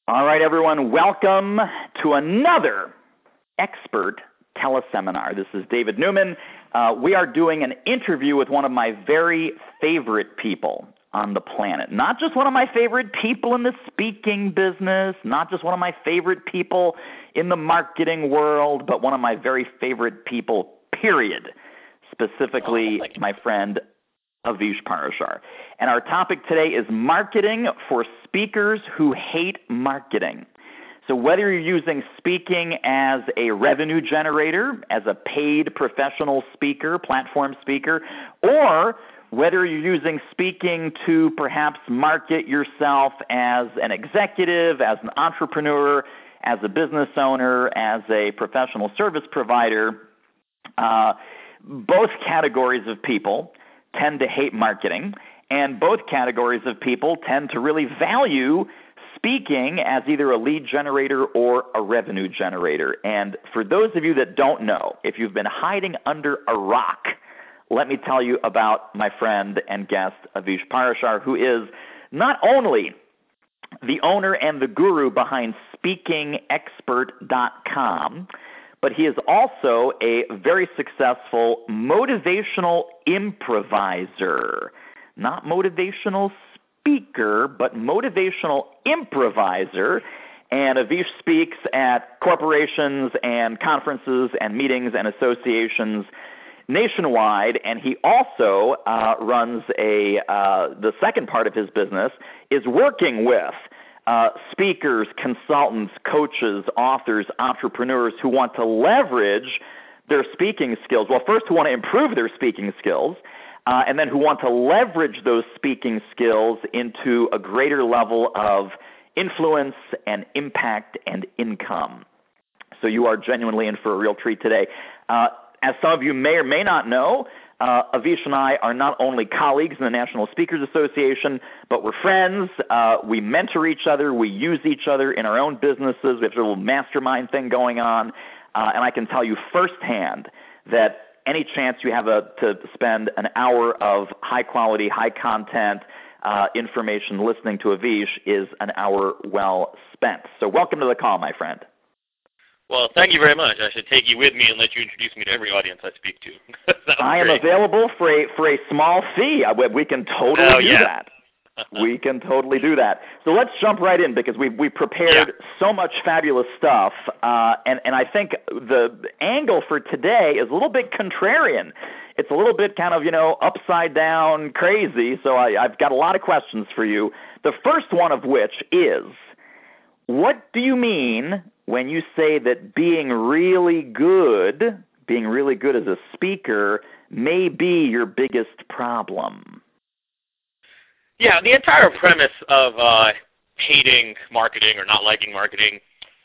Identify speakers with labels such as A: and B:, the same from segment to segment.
A: All right, everyone, welcome to another expert teleseminar. This is David Newman. We are doing an interview with one of my very favorite people on the planet. Not just one of my favorite people in the speaking business, not just one of my favorite people in the marketing world, but one of my very favorite people, period. Specifically, my friend Avish Parashar. And our topic today is marketing for speakers who hate marketing. So whether you're using speaking as a revenue generator, as a paid professional speaker, platform speaker, or whether you're using speaking to perhaps market yourself as an executive, as an entrepreneur, as a business owner, as a professional service provider, both categories of people tend to hate marketing, and both categories of people tend to really value speaking as either a lead generator or a revenue generator. And for those of you that don't know, if you've been hiding under a rock, let me tell you about my friend and guest, Avish Parashar, who is not only the owner and the guru behind SpeakingExpert.com, but he is also a very successful motivational improviser. Not motivational speaker, but motivational improviser. And Avish speaks at corporations and conferences and meetings and associations nationwide, and he also runs the second part of his business is working with speakers, consultants, coaches, authors, entrepreneurs who want to leverage their speaking skills. Well, first, who want to improve their speaking skills, and then who want to leverage those speaking skills into a greater level of influence and impact and income. So you are genuinely in for a real treat today. As some of you may or may not know, Avish and I are not only colleagues in the National Speakers Association, but we're friends. We mentor each other. We use each other in our own businesses. We have a little mastermind thing going on. And I can tell you firsthand that any chance you have to spend an hour of high-quality, high-content information listening to Avish is an hour well spent. So welcome to the call, my friend.
B: Well, thank you very much. I should take you with me and let you introduce me to every audience I speak to.
A: I am available for a small fee. We can totally do that. We can totally do that. So let's jump right in because we prepared so much fabulous stuff, and I think the angle for today is a little bit contrarian. It's a little bit kind of, upside down crazy, so I've got a lot of questions for you. The first one of which is, what do you mean when you say that being really good as a speaker may be your biggest problem?
B: Yeah, the entire premise of hating marketing or not liking marketing,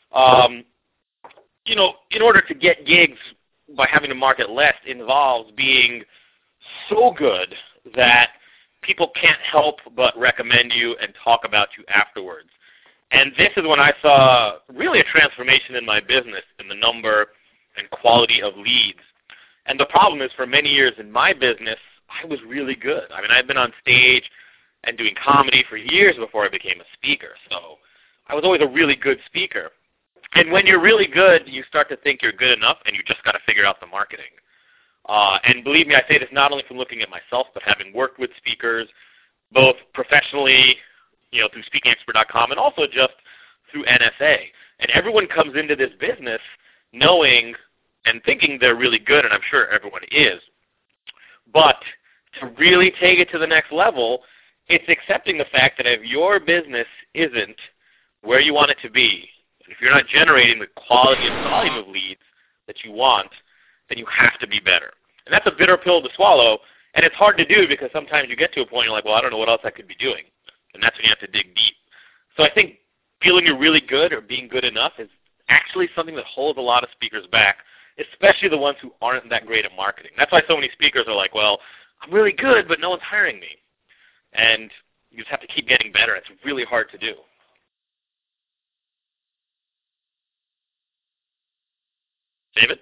B: in order to get gigs by having to market less involves being so good that people can't help but recommend you and talk about you afterwards. And this is when I saw really a transformation in my business in the number and quality of leads. And the problem is for many years in my business, I was really good. I mean, I'd been on stage and doing comedy for years before I became a speaker. So I was always a really good speaker. And when you're really good, you start to think you're good enough, and you just got to figure out the marketing. And believe me, I say this not only from looking at myself, but having worked with speakers, both professionally, through SpeakingExpert.com and also just through NSA. And everyone comes into this business knowing and thinking they're really good, and I'm sure everyone is. But to really take it to the next level, it's accepting the fact that if your business isn't where you want it to be, and if you're not generating the quality and volume of leads that you want, then you have to be better. And that's a bitter pill to swallow, and it's hard to do because sometimes you get to a point you're like, well, I don't know what else I could be doing. And that's when you have to dig deep. So I think feeling you're really good or being good enough is actually something that holds a lot of speakers back, especially the ones who aren't that great at marketing. That's why so many speakers are like, well, I'm really good, but no one's hiring me. And you just have to keep getting better. It's really hard to do. David?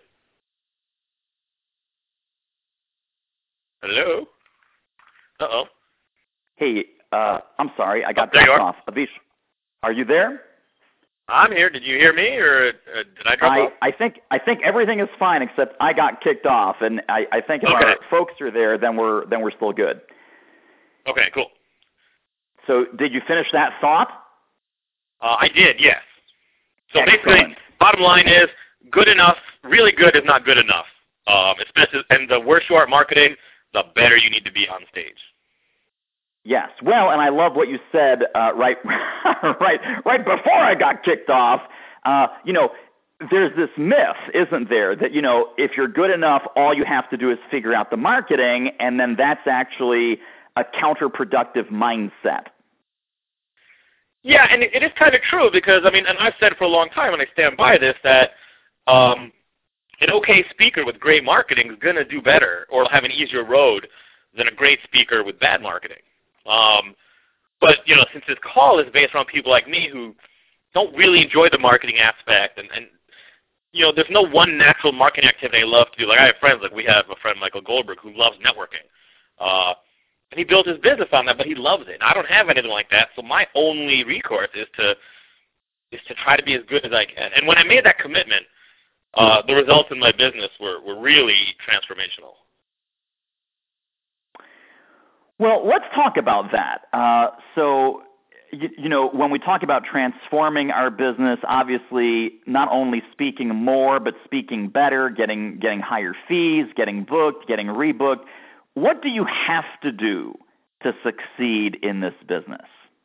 B: Hello? Uh-oh.
A: Hey, I'm sorry, I got dropped off. Avish, are you there?
B: I'm here. Did you hear me, or did I drop off?
A: I think everything is fine except I got kicked off, and I think if our folks are there, then we're still good.
B: Okay, cool.
A: So did you finish that thought?
B: I did, yes. So
A: Excellent.
B: basically, bottom line is good enough, really good is not good enough. Especially, and the worse you are at marketing, the better you need to be on stage.
A: Yes. Well, and I love what you said right before I got kicked off. There's this myth, isn't there, that, if you're good enough, all you have to do is figure out the marketing, and then that's actually a counterproductive mindset.
B: Yeah, and it is kind of true because, and I've said for a long time, and I stand by this, that an okay speaker with great marketing is going to do better or have an easier road than a great speaker with bad marketing. But, since this call is based on people like me who don't really enjoy the marketing aspect and there's no one natural marketing activity I love to do. Like I have friends, like we have a friend, Michael Goldberg, who loves networking. And he built his business on that, but he loves it. I don't have anything like that, so my only recourse is to try to be as good as I can. And when I made that commitment, the results in my business were really transformational.
A: Well, let's talk about that. So, when we talk about transforming our business, obviously not only speaking more, but speaking better, getting higher fees, getting booked, getting rebooked. What do you have to do to succeed in this business?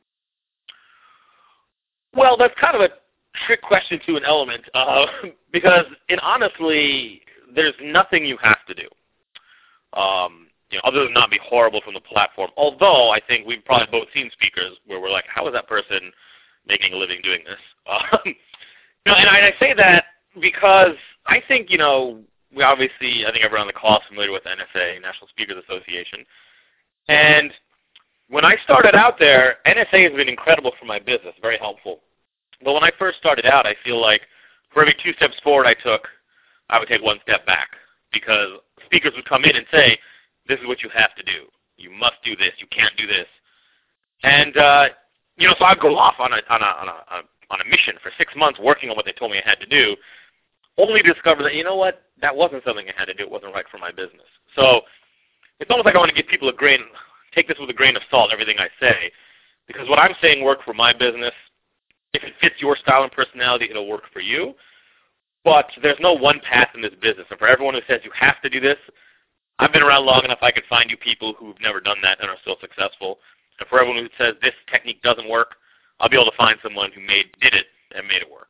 B: Well, that's kind of a trick question to an element, because honestly, there's nothing you have to do. Other than not be horrible from the platform. Although I think we've probably both seen speakers where we're like, how is that person making a living doing this? And I say that because I think, we obviously, I think everyone on the call is familiar with NSA, National Speakers Association. And when I started out there, NSA has been incredible for my business, very helpful. But when I first started out, I feel like for every 2 steps forward I took, I would take 1 step back because speakers would come in and say, this is what you have to do. You must do this. You can't do this. And so I'd go off on a mission for 6 months working on what they told me I had to do, only to discover that that wasn't something I had to do. It wasn't right for my business. So it's almost like I want to give people take this with a grain of salt, everything I say, because what I'm saying worked for my business. If it fits your style and personality, it'll work for you. But there's no one path in this business. And for everyone who says you have to do this, I've been around long enough I could find you people who've never done that and are still successful. And for everyone who says this technique doesn't work, I'll be able to find someone who did it and made it work.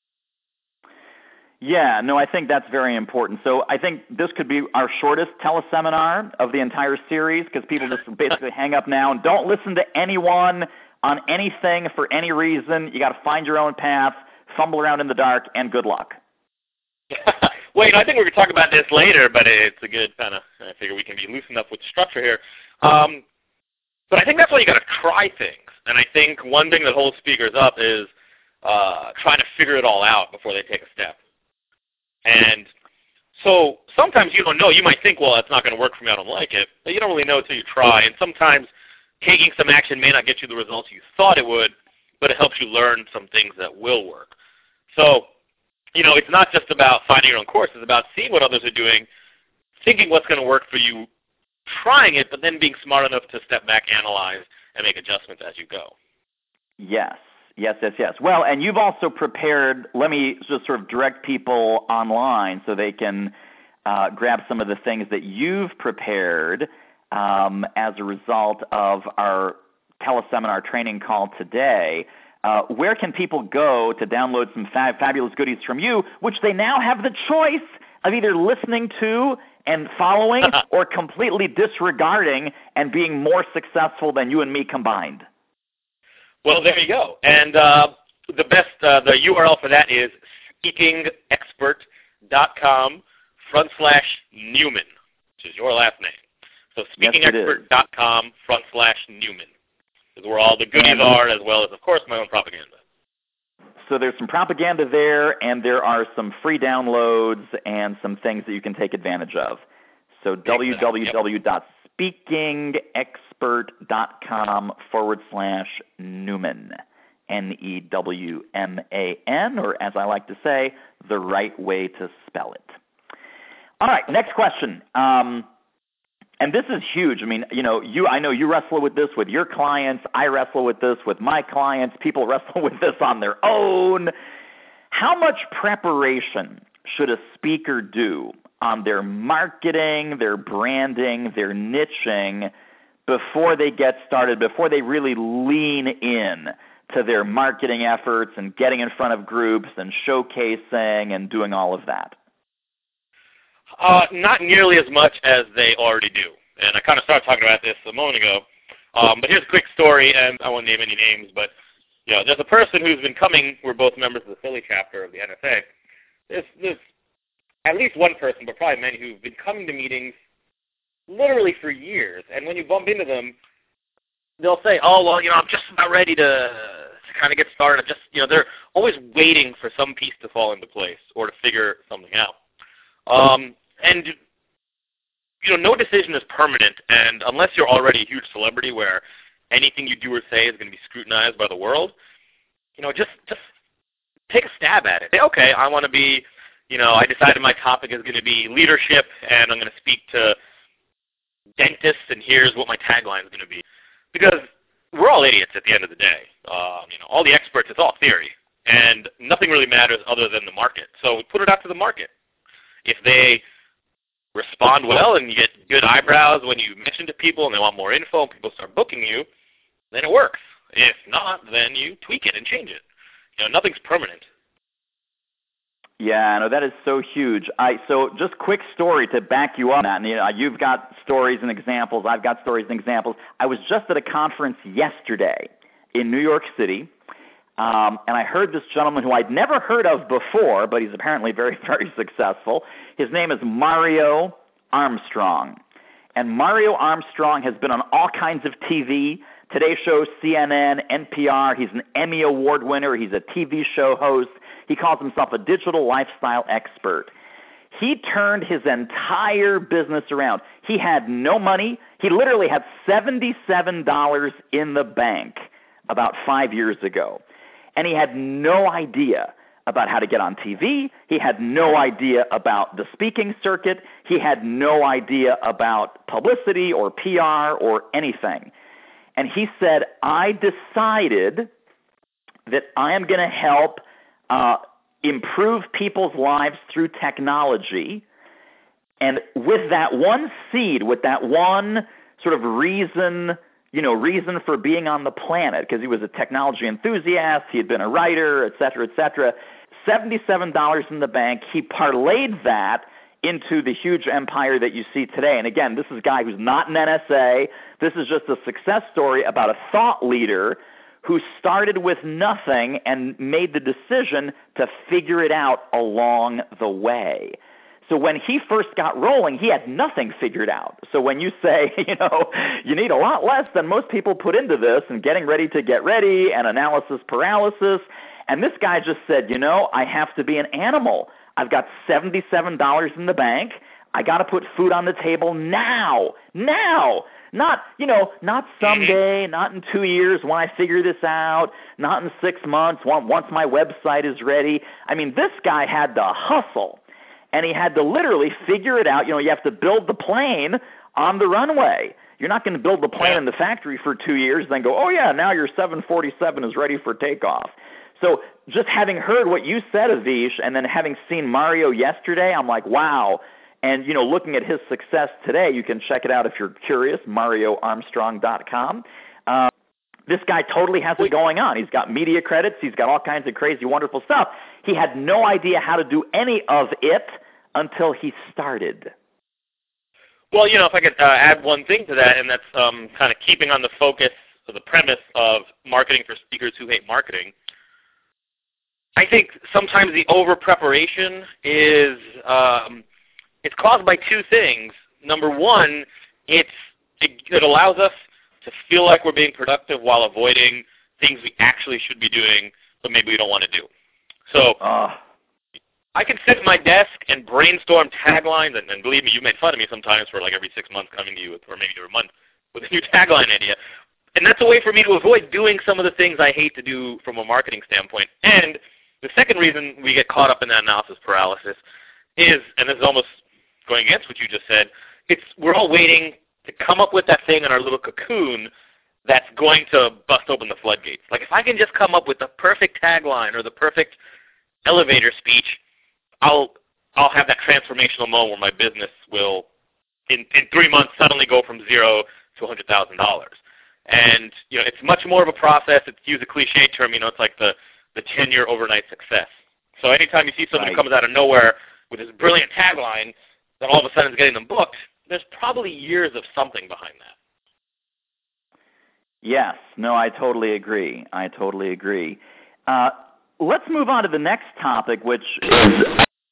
A: Yeah, no, I think that's very important. So I think this could be our shortest teleseminar of the entire series because people just basically hang up now and don't listen to anyone on anything for any reason. You got to find your own path, fumble around in the dark, and good luck.
B: Wait, I think we're going to talk about this later, but it's a good kind of, I figure we can be loose enough with the structure here. But I think that's why you got to try things. And I think one thing that holds speakers up is trying to figure it all out before they take a step. And so sometimes you don't know. You might think, well, it's not going to work for me. I don't like it. But you don't really know until you try. And sometimes taking some action may not get you the results you thought it would, but it helps you learn some things that will work. So, it's not just about finding your own course. It's about seeing what others are doing, thinking what's going to work for you, trying it, but then being smart enough to step back, analyze, and make adjustments as you go.
A: Yes. Well, and you've also prepared, let me just sort of direct people online so they can grab some of the things that you've prepared as a result of our teleseminar training call today. Where can people go to download some fabulous goodies from you, which they now have the choice of either listening to and following or completely disregarding and being more successful than you and me combined?
B: Well, there you go. And the URL for that is speakingexpert.com/Newman, which is your last name. So speakingexpert.com/Newman is where all the goodies are, as well as, of course, my own propaganda.
A: So there's some propaganda there, and there are some free downloads and some things that you can take advantage of. So www.speakingexpert.com/Newman. Newman, or as I like to say, the right way to spell it. All right, next question. And this is huge. I mean, I know you wrestle with this with your clients. I wrestle with this with my clients. People wrestle with this on their own. How much preparation should a speaker do on their marketing, their branding, their niching before they get started, before they really lean in to their marketing efforts and getting in front of groups and showcasing and doing all of that?
B: Not nearly as much as they already do. And I kind of started talking about this a moment ago. But here's a quick story, and I won't name any names, but there's a person who's been coming. We're both members of the Philly chapter of the NSA. There's at least one person, but probably many, who've been coming to meetings literally for years. And when you bump into them, they'll say, "Oh, well, I'm just about ready to kind of get started." They're always waiting for some piece to fall into place or to figure something out. And no decision is permanent, and unless you're already a huge celebrity where anything you do or say is going to be scrutinized by the world, just take a stab at it. Say, okay, I want to be, I decided my topic is going to be leadership, and I'm going to speak to dentists, and here's what my tagline is going to be. Because we're all idiots at the end of the day. All the experts, it's all theory, and nothing really matters other than the market. So put it out to the market. If they respond well and you get good eyebrows when you mention to people and they want more info and people start booking you, then it works. If not, then you tweak it and change it. Nothing's permanent.
A: Yeah, no, that is so huge. So just quick story to back you up on that. And, you've got stories and examples. I've got stories and examples. I was just at a conference yesterday in New York City, and I heard this gentleman who I'd never heard of before, but he's apparently very, very successful. His name is Mario Armstrong. And Mario Armstrong has been on all kinds of TV, Today Show, CNN, NPR. He's an Emmy Award winner. He's a TV show host. He calls himself a digital lifestyle expert. He turned his entire business around. He had no money. He literally had $77 in the bank about 5 years ago. And he had no idea about how to get on TV. He had no idea about the speaking circuit. He had no idea about publicity or PR or anything. And he said, I decided that I am going to help improve people's lives through technology. And with that one seed, with that one sort of reason for being on the planet, because he was a technology enthusiast, he had been a writer, et cetera, $77 in the bank. He parlayed that into the huge empire that you see today. And again, this is a guy who's not an NSA. This is just a success story about a thought leader who started with nothing and made the decision to figure it out along the way. So when he first got rolling, he had nothing figured out. So when you say, you need a lot less than most people put into this and getting ready to get ready and analysis paralysis, and this guy just said, I have to be an animal. I've got $77 in the bank. I got to put food on the table now. Not someday, not in 2 years when I figure this out, not in 6 months once my website is ready. I mean, this guy had to hustle, and he had to literally figure it out. You have to build the plane on the runway. You're not going to build the plane in the factory for 2 years, then go, oh, yeah, now your 747 is ready for takeoff. So just having heard what you said, Avish, and then having seen Mario yesterday, I'm like, wow. And, looking at his success today, you can check it out if you're curious, MarioArmstrong.com. This guy totally has it going on. He's got media credits. He's got all kinds of crazy, wonderful stuff. He had no idea how to do any of it until he started.
B: Well, if I could add one thing to that, and that's kind of keeping on the focus of the premise of marketing for speakers who hate marketing. I think sometimes the over-preparation is it's caused by two things. Number one, it allows us to feel like we're being productive while avoiding things we actually should be doing, but maybe we don't want to do. So I can sit at my desk and brainstorm taglines, and believe me, you made fun of me sometimes for like every 6 months coming to you, or maybe every month, with a new tagline idea. And that's a way for me to avoid doing some of the things I hate to do from a marketing standpoint. And the second reason we get caught up in that analysis paralysis is, and this is almost going against what you just said, we're all waiting to come up with that thing in our little cocoon that's going to bust open the floodgates. Like, if I can just come up with the perfect tagline or the perfect elevator speech, I'll have that transformational moment where my business will, in 3 months, suddenly go from $0 to $100,000. And, it's much more of a process. It's, to use a cliche term, it's like the 10-year overnight success. So anytime you see someone who comes out of nowhere with this brilliant tagline, then all of a sudden is getting them booked, there's probably years of something behind that.
A: Yes. No, I totally agree. Let's move on to the next topic, which is...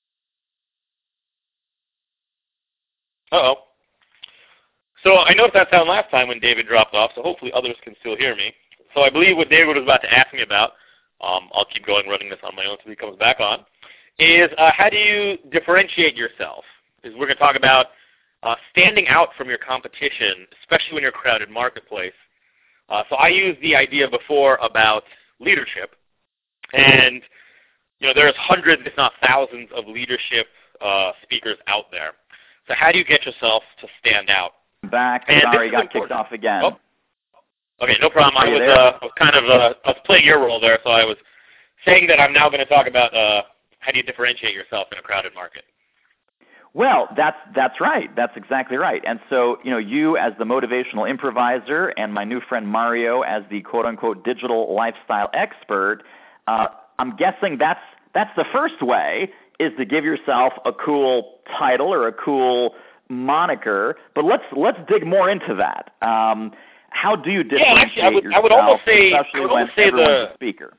B: Uh-oh. So I noticed that sound last time when David dropped off, so hopefully others can still hear me. So I believe what David was about to ask me about, I'll keep going running this on my own until he comes back on, is how do you differentiate yourself? Is we're going to talk about standing out from your competition, especially when you're a crowded marketplace. So I used the idea before about leadership, and there's hundreds, if not thousands, of leadership speakers out there. So how do you get yourself to stand out?
A: Back. Sorry, got kicked off again.
B: Oh. Okay, no problem. I was playing your role there, so I was saying that I'm now going to talk about how do you differentiate yourself in a crowded market.
A: Well, that's right. That's exactly right. And so, you as the motivational improviser and my new friend Mario as the quote-unquote digital lifestyle expert, I'm guessing that's the first way, is to give yourself a cool title or a cool moniker. But let's dig more into that. How do you differentiate yourself,
B: I would almost say
A: everyone's a speaker?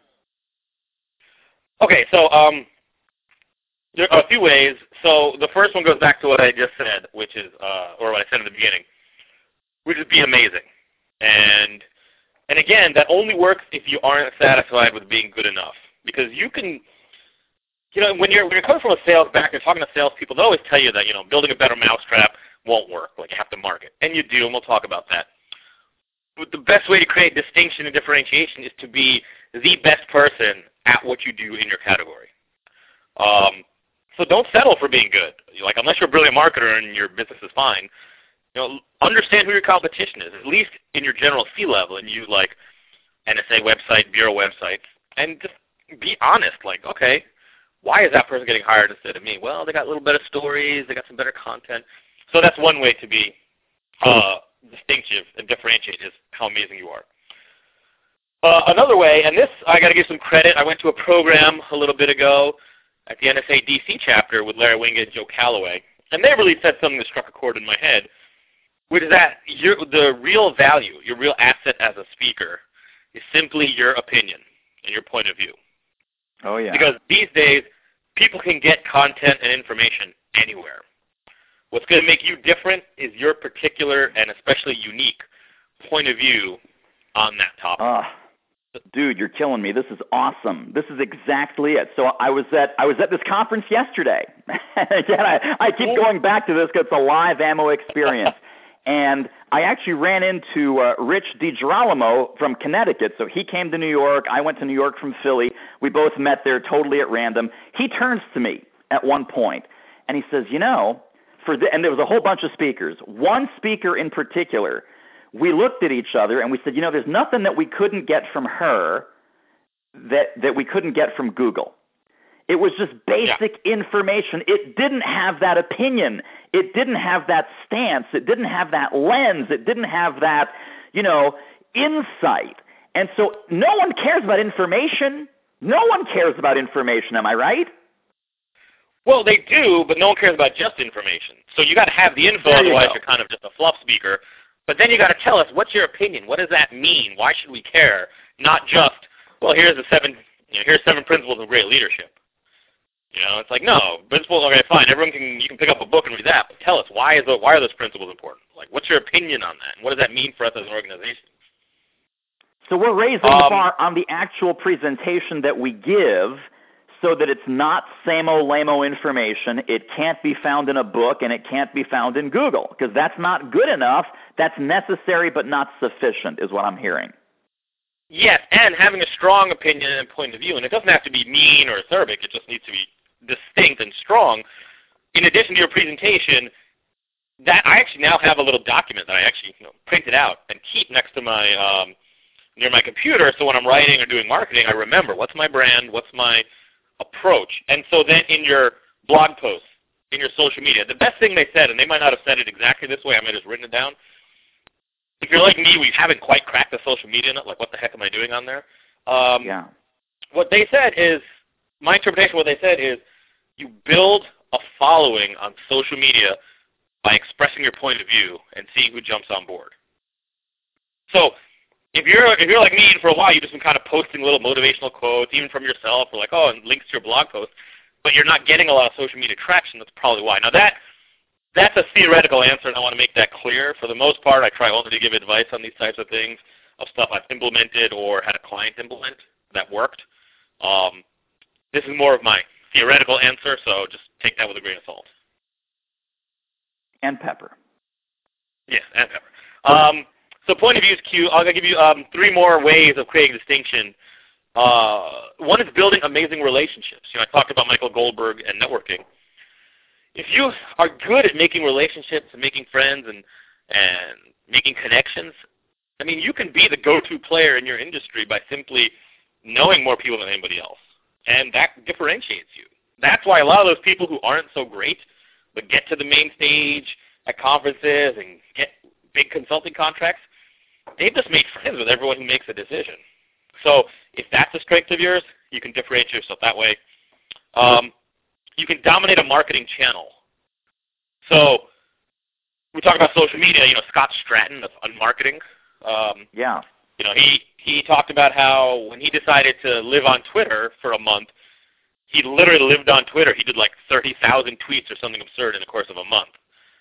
B: Okay, so there are a few ways. So the first one goes back to what I just said, which is, or what I said in the beginning, which is be amazing. And again, that only works if you aren't satisfied with being good enough. Because you can, when you're coming from a sales background, you're talking to salespeople, they always tell you that, building a better mousetrap won't work. Like, you have to market. And you do, and we'll talk about that. But the best way to create distinction and differentiation is to be the best person at what you do in your category. So don't settle for being good. Like, unless you're a brilliant marketer and your business is fine, understand who your competition is, at least in your general C-level, and use, like, NSA website, bureau websites, and just be honest. Like, okay, why is that person getting hired instead of me? Well, they got a little better stories, they got some better content. So that's one way to be distinctive and differentiate, is how amazing you are. Another way, and this I got to give some credit, I went to a program a little bit ago at the NSA DC chapter with Larry Wingate and Joe Calloway, and they really said something that struck a chord in my head, which is that the real value, your real asset as a speaker, is simply your opinion and your point of view.
A: Oh, yeah.
B: Because these days, people can get content and information anywhere. What's going to make you different is your particular and especially unique point of view on that topic.
A: Dude, you're killing me. This is awesome. This is exactly it. So I was at this conference yesterday. Again, I keep going back to this because it's a live ammo experience. And I actually ran into Rich DiGirolamo from Connecticut. So he came to New York. I went to New York from Philly. We both met there totally at random. He turns to me at one point, and he says, and there was a whole bunch of speakers. One speaker in particular, we looked at each other and we said, there's nothing that we couldn't get from her that we couldn't get from Google. It was just basic information. It didn't have that opinion. It didn't have that stance. It didn't have that lens. It didn't have that, insight. And so no one cares about information. No one cares about information. Am I right?
B: Well, they do, but no one cares about just information. So you got to have the info, otherwise you're kind of just a fluff speaker. But then you got to tell us, what's your opinion? What does that mean? Why should we care? Not just, well, here's here's 7 principles of great leadership. It's like, no, principles, okay, fine. You can pick up a book and read that, but tell us, why are those principles important? Like, what's your opinion on that? And what does that mean for us as an organization?
A: So we're raising the bar on the actual presentation that we give, so that it's not same-o, lame-o information. It can't be found in a book, and it can't be found in Google, because that's not good enough. That's necessary but not sufficient is what I'm hearing.
B: Yes, and having a strong opinion and point of view. And it doesn't have to be mean or acerbic. It just needs to be distinct and strong. In addition to your presentation, that I actually now have a little document that I actually printed out and keep next to my near my computer, so when I'm writing or doing marketing, I remember what's my brand, what's my approach. And so then in your blog posts, in your social media, the best thing they said, and they might not have said it exactly this way, I might have just written it down. If you're like me, we haven't quite cracked the social media nut, like what the heck am I doing on there?
A: Yeah.
B: What they said is, my interpretation of what they said is, you build a following on social media by expressing your point of view and seeing who jumps on board. So if you're like me, and for a while you've just been kind of posting little motivational quotes, even from yourself, or like, and links to your blog post, but you're not getting a lot of social media traction, that's probably why. Now that's a theoretical answer, and I want to make that clear. For the most part, I try only to give advice on these types of things, of stuff I've implemented or had a client implement that worked. This is more of my theoretical answer, so just take that with a grain of salt.
A: And pepper.
B: Yes, and pepper. So point of view is cute. I'm going to give you 3 more ways of creating distinction. One is building amazing relationships. I talked about Michael Goldberg and networking. If you are good at making relationships and making friends and making connections, I mean, you can be the go-to player in your industry by simply knowing more people than anybody else. And that differentiates you. That's why a lot of those people who aren't so great but get to the main stage at conferences and get big consulting contracts, they've just made friends with everyone who makes a decision. So if that's a strength of yours, you can differentiate yourself that way. You can dominate a marketing channel. So we talk about social media. Scott Stratton of Unmarketing.
A: Yeah.
B: He talked about how when he decided to live on Twitter for a month, he literally lived on Twitter. He did like 30,000 tweets or something absurd in the course of a month.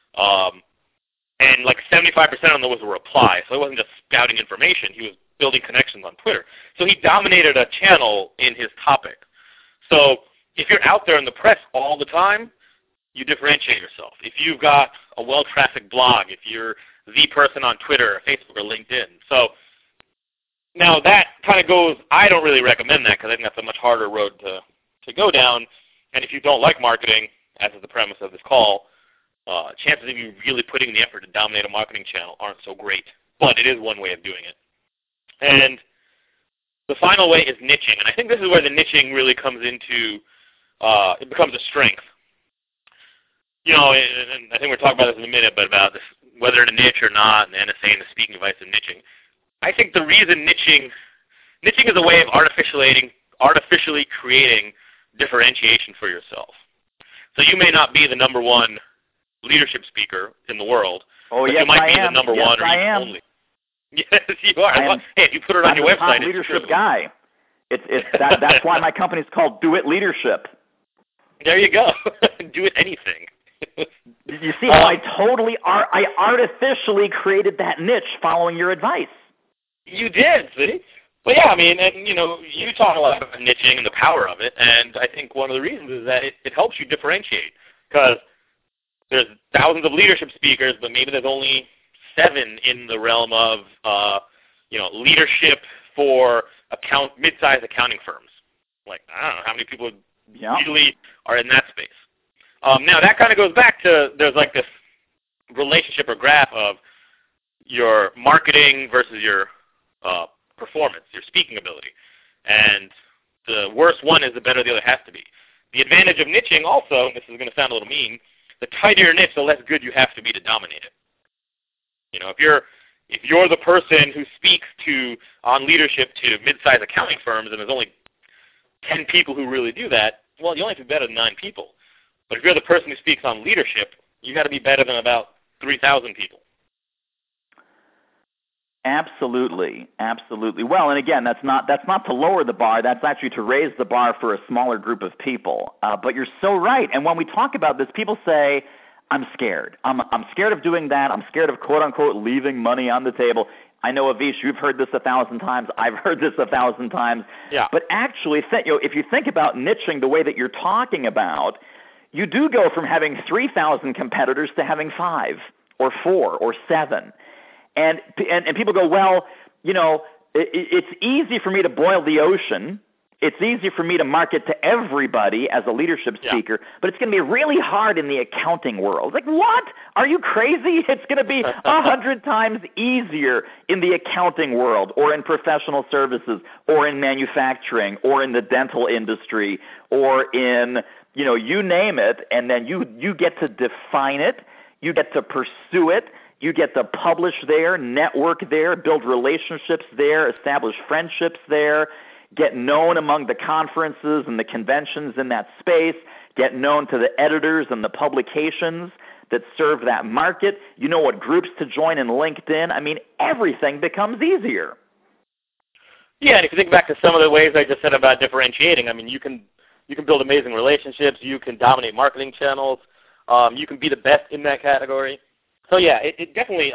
B: And like 75% of them was a reply. So he wasn't just spouting information. He was building connections on Twitter. So he dominated a channel in his topic. So if you're out there in the press all the time, you differentiate yourself. If you've got a well-trafficked blog, if you're the person on Twitter or Facebook or LinkedIn. So now that kind of goes, I don't really recommend that because I think that's a much harder road to go down. And if you don't like marketing, as is the premise of this call, chances of you really putting the effort to dominate a marketing channel aren't so great. But it is one way of doing it. And the final way is niching. And I think this is where the niching really comes into, it becomes a strength. And I think we're talking about this in a minute, but about this, whether in a niche or not, and the NSA and the speaking advice of niching. I think the reason niching is a way of artificially creating differentiation for yourself. So you may not be the number one leadership speaker in the world, but
A: yes,
B: you might
A: I
B: be
A: am.
B: the number
A: yes,
B: one or
A: I
B: even
A: am.
B: only. Yes, you are. Hey, if you put it on your website,
A: I'm the top leadership guy. That's why my company's called Do It Leadership.
B: There you go. Do it anything.
A: You see how I artificially created that niche following your advice.
B: You did, see? But yeah, I mean, and you talk a lot about niching and the power of it, and I think one of the reasons is that it helps you differentiate, because there's thousands of leadership speakers, but maybe there's only 7 in the realm of leadership for mid-sized accounting firms. Like, I don't know how many people usually are in that space. Now that kind of goes back to, there's like this relationship or graph of your marketing versus your performance, your speaking ability. And the worse one is, the better the other has to be. The advantage of niching also, and this is going to sound a little mean, the tighter your niche, the less good you have to be to dominate it. If you're the person who speaks on leadership to mid-sized accounting firms and there's only 10 people who really do that, well, you only have to be better than 9 people. But if you're the person who speaks on leadership, you got to be better than about 3,000 people.
A: Absolutely. Well, and again, that's not to lower the bar. That's actually to raise the bar for a smaller group of people. But you're so right. And when we talk about this, people say, "I'm scared. I'm scared of doing that. I'm scared of quote unquote leaving money on the table." I know, Avish, you've heard this 1,000 times. I've heard this 1,000 times.
B: Yeah.
A: But actually, if you think about niching the way that you're talking about, you do go from having 3,000 competitors to having 5 or 4 or 7. And people go, well, it's easy for me to boil the ocean. It's easy for me to market to everybody as a leadership speaker, but it's going to be really hard in the accounting world. Like, what? Are you crazy? It's going to be 100 times easier in the accounting world or in professional services or in manufacturing or in the dental industry or in, you name it, and then you get to define it. You get to pursue it. You get to publish there, network there, build relationships there, establish friendships there, get known among the conferences and the conventions in that space, get known to the editors and the publications that serve that market. You know what groups to join in LinkedIn. I mean, everything becomes easier.
B: Yeah, and if you think back to some of the ways I just said about differentiating, I mean, you can build amazing relationships, you can dominate marketing channels, you can be the best in that category. So yeah, it definitely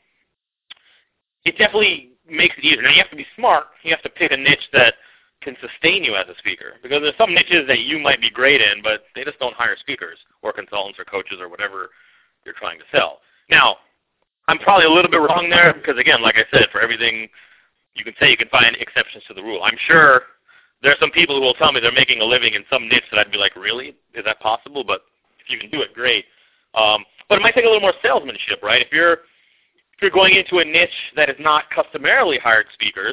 B: makes it easier. Now you have to be smart. You have to pick a niche that can sustain you as a speaker, because there's some niches that you might be great in, but they just don't hire speakers or consultants or coaches or whatever you're trying to sell. Now, I'm probably a little bit wrong there because, again, like I said, for everything you can say, you can find exceptions to the rule. I'm sure there are some people who will tell me they're making a living in some niche that I'd be like, really? Is that possible? But if you can do it, great. But it might take a little more salesmanship, right? If you're going into a niche that is not customarily hired speakers,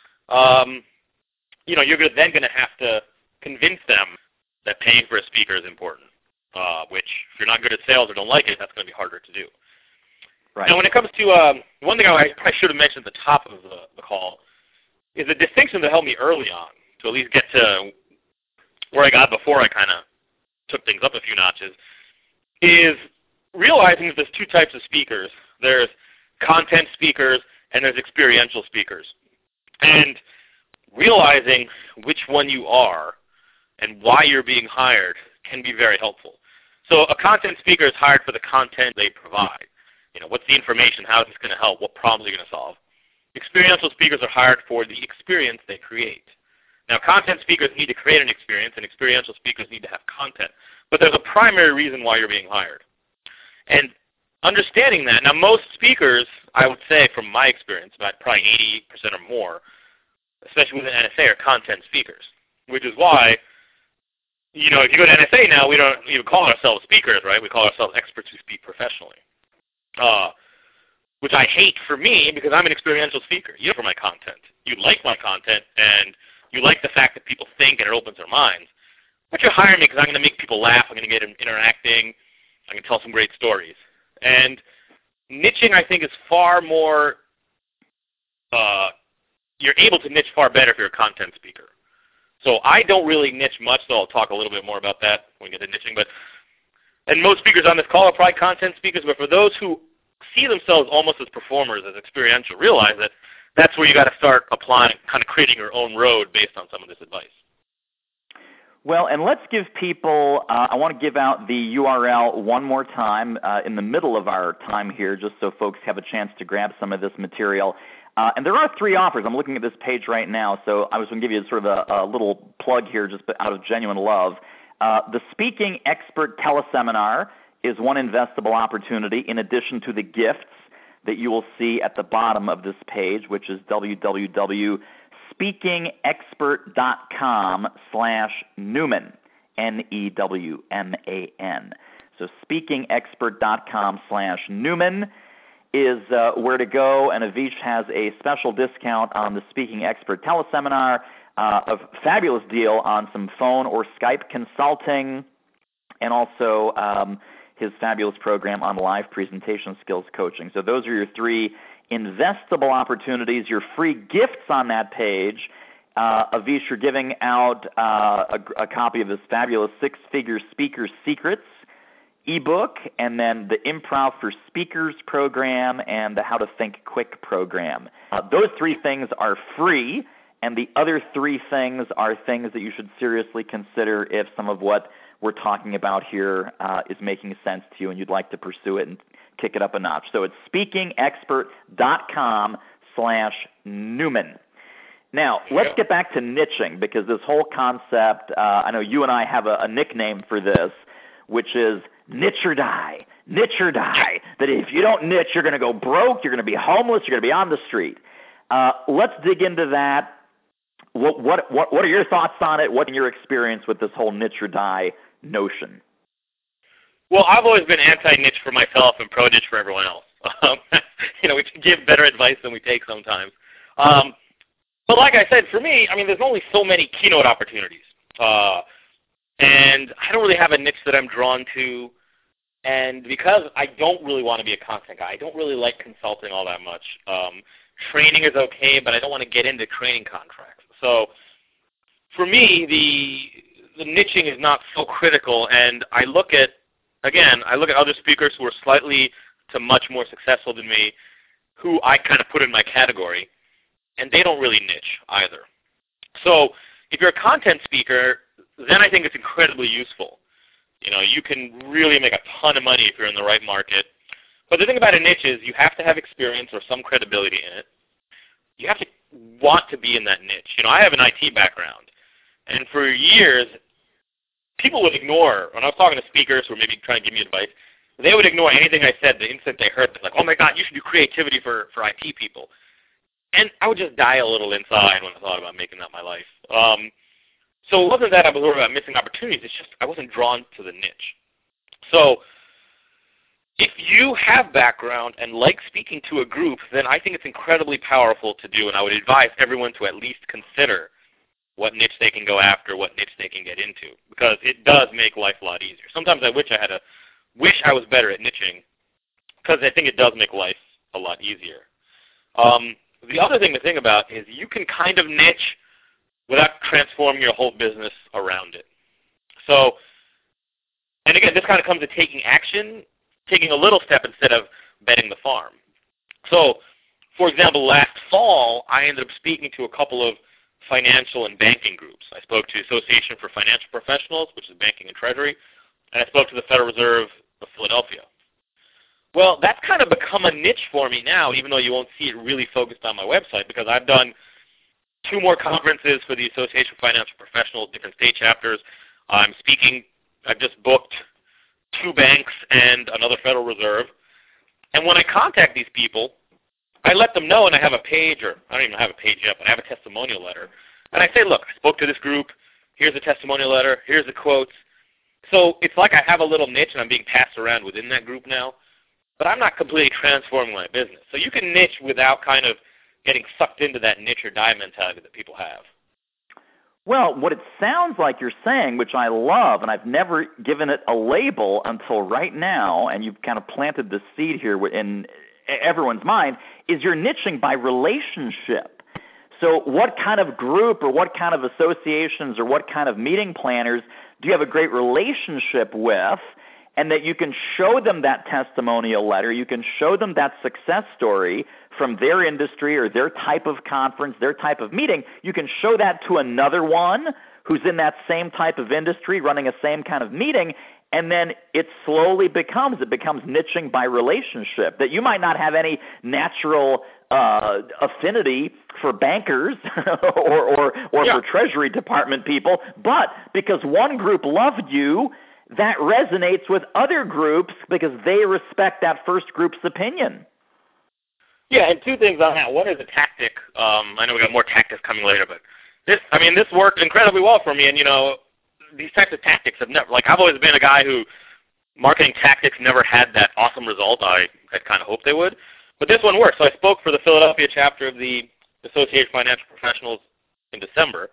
B: you're then going to have to convince them that paying for a speaker is important, which if you're not good at sales or don't like it, that's going to be harder to do.
A: Right.
B: Now, when it comes to one thing I probably should have mentioned at the top of the call is a distinction that helped me early on to at least get to where I got before I kind of took things up a few notches, is realizing that there's two types of speakers. There's content speakers and there's experiential speakers. And realizing which one you are and why you're being hired can be very helpful. So a content speaker is hired for the content they provide. What's the information? How is this going to help? What problems are you going to solve? Experiential speakers are hired for the experience they create. Now, content speakers need to create an experience, and experiential speakers need to have content. But there's a primary reason why you're being hired. And understanding that, now most speakers, I would say from my experience, about probably 80% or more, especially within NSA, are content speakers, which is why, if you go to NSA now, we don't even call ourselves speakers, right? We call ourselves experts who speak professionally, which I hate for me because I'm an experiential speaker. For my content. You like my content, and you like the fact that people think and it opens their minds. But you're hiring me because I'm going to make people laugh. I'm going to get them interacting. I can tell some great stories. And niching, I think, is far more you're able to niche far better if you're a content speaker. So I don't really niche much, so I'll talk a little bit more about that when we get to niching. And most speakers on this call are probably content speakers, but for those who see themselves almost as performers, as experiential, realize that that's where you got to start applying, kind of creating your own road based on some of this advice.
A: Well, and let's give people, I want to give out the URL one more time in the middle of our time here, just so folks have a chance to grab some of this material. And there are 3 offers. I'm looking at this page right now, so I was going to give you sort of a little plug here just out of genuine love. The Speaking Expert Teleseminar is one investable opportunity in addition to the gifts that you will see at the bottom of this page, which is www.speakingexpert.com/Newman, Newman. So speakingexpert.com/Newman is where to go, and Avish has a special discount on the Speaking Expert Teleseminar, a fabulous deal on some phone or Skype consulting, and also his fabulous program on live presentation skills coaching. So those are your 3 investable opportunities, your free gifts on that page. Avish, you're giving out a copy of this fabulous 6-Figure Speaker Secrets ebook, and then the Improv for Speakers program and the How to Think Quick program. Those 3 things are free, and the other 3 things are things that you should seriously consider if some of what we're talking about here is making sense to you and you'd like to pursue it and kick it up a notch. So it's speakingexpert.com /Newman. Now, let's get back to niching, because this whole concept, I know you and I have a nickname for this, which is niche or die. Niche or die. That if you don't niche, you're going to go broke, you're going to be homeless, you're going to be on the street. Let's dig into that. What are your thoughts on it? What's your experience with this whole niche or die notion?
B: Well, I've always been anti-niche for myself and pro-niche for everyone else. We can give better advice than we take sometimes. But like I said, for me, there's only so many keynote opportunities. And I don't really have a niche that I'm drawn to. And because I don't really want to be a content guy, I don't really like consulting all that much. Training is okay, but I don't want to get into training contracts. So for me, the niching is not so critical. And I look at other speakers who are slightly to much more successful than me, who I kind of put in my category, and they don't really niche either. So if you're a content speaker, then I think it's incredibly useful. You can really make a ton of money if you're in the right market. But the thing about a niche is you have to have experience or some credibility in it. You have to want to be in that niche. I have an IT background, and for years, people would ignore, when I was talking to speakers who were maybe trying to give me advice, they would ignore anything I said the instant they heard it. Like, oh my God, you should do creativity for IT people. And I would just die a little inside when I thought about making that my life. So it wasn't that I was worried about missing opportunities. It's just I wasn't drawn to the niche. So if you have background and like speaking to a group, then I think it's incredibly powerful to do, and I would advise everyone to at least consider what niche they can go after, what niche they can get into, because it does make life a lot easier. Sometimes I wish I was better at niching, because I think it does make life a lot easier. The other thing to think about is you can kind of niche without transforming your whole business around it. So, and again, this kind of comes to taking action, taking a little step instead of betting the farm. So, for example, last fall, I ended up speaking to a couple of financial and banking groups. I spoke to the Association for Financial Professionals, which is banking and treasury, and I spoke to the Federal Reserve of Philadelphia. Well, that's kind of become a niche for me now, even though you won't see it really focused on my website, because I've done 2 more conferences for the Association of Financial Professionals, different state chapters. I've just booked 2 banks and another Federal Reserve. And when I contact these people, I let them know, and I have a page, or I don't even have a page yet, but I have a testimonial letter. And I say, look, I spoke to this group. Here's a testimonial letter. Here's the quotes. So it's like I have a little niche, and I'm being passed around within that group now. But I'm not completely transforming my business. So you can niche without kind of getting sucked into that niche or die mentality that people have.
A: Well, what it sounds like you're saying, which I love, and I've never given it a label until right now, and you've kind of planted the seed here in everyone's mind, is you're niching by relationship. So what kind of group or what kind of associations or what kind of meeting planners do you have a great relationship with, and that you can show them that testimonial letter, you can show them that success story from their industry or their type of conference, their type of meeting. You can show that to another one who's in that same type of industry running a same kind of meeting, and then it slowly becomes niching by relationship, that you might not have any natural affinity for bankers or for Treasury Department people, but because one group loved you, that resonates with other groups because they respect that first group's opinion.
B: Yeah, and 2 things on that. One is a tactic. I know we got more tactics coming later, but this worked incredibly well for me. And these types of tactics have never, I've always been a guy who marketing tactics never had that awesome result I had kind of hoped they would. But this one worked. So I spoke for the Philadelphia chapter of the Association of Financial Professionals in December.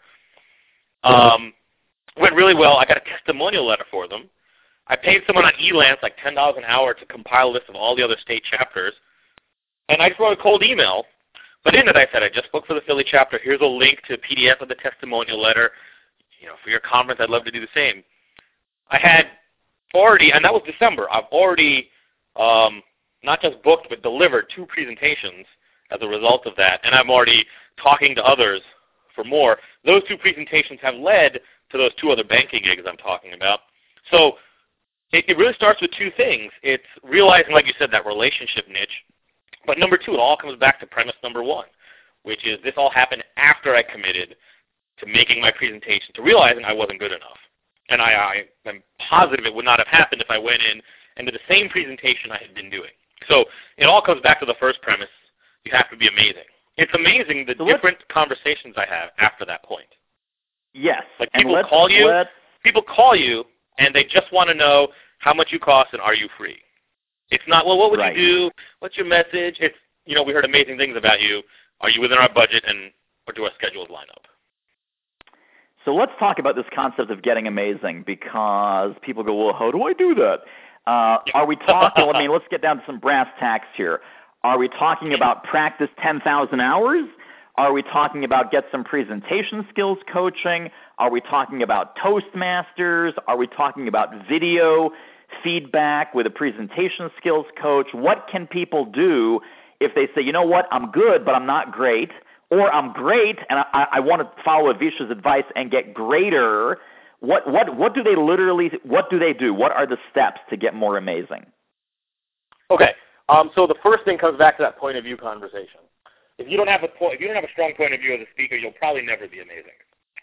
B: Went really well. I got a testimonial letter for them. I paid someone on Elance like $10 an hour to compile a list of all the other state chapters. And I just wrote a cold email. But in it I said, I just booked for the Philly chapter. Here's a link to a PDF of the testimonial letter. For your conference, I'd love to do the same. I had already, and that was December, I've already not just booked but delivered 2 presentations as a result of that. And I'm already talking to others for more. Those 2 presentations have led to those 2 other banking gigs I'm talking about. So it really starts with 2 things. It's realizing, like you said, that relationship niche, But number two, it all comes back to premise number one, which is this all happened after I committed to making my presentation, to realizing I wasn't good enough. And I am positive it would not have happened if I went in and did the same presentation I had been doing. So it all comes back to the first premise. You have to be amazing. It's amazing the different conversations I have after that point.
A: Yes.
B: Like people call you and they just want to know how much you cost and are you free. It's not, well, what would you do? What's your message? It's, we heard amazing things about you. Are you within our budget or do our schedules line up?
A: So let's talk about this concept of getting amazing, because people go, well, how do I do that? Are we talking, let's get down to some brass tacks here. Are we talking about practice 10,000 hours? Are we talking about get some presentation skills coaching? Are we talking about Toastmasters? Are we talking about video feedback with a presentation skills coach? What can people do if they say, you know what, I'm good, but I'm not great, or I'm great and I want to follow Avisha's advice and get greater? What do they do? What are the steps to get more amazing?
B: Okay. So the first thing comes back to that point of view conversation. If you don't have a strong point of view as a speaker, you'll probably never be amazing.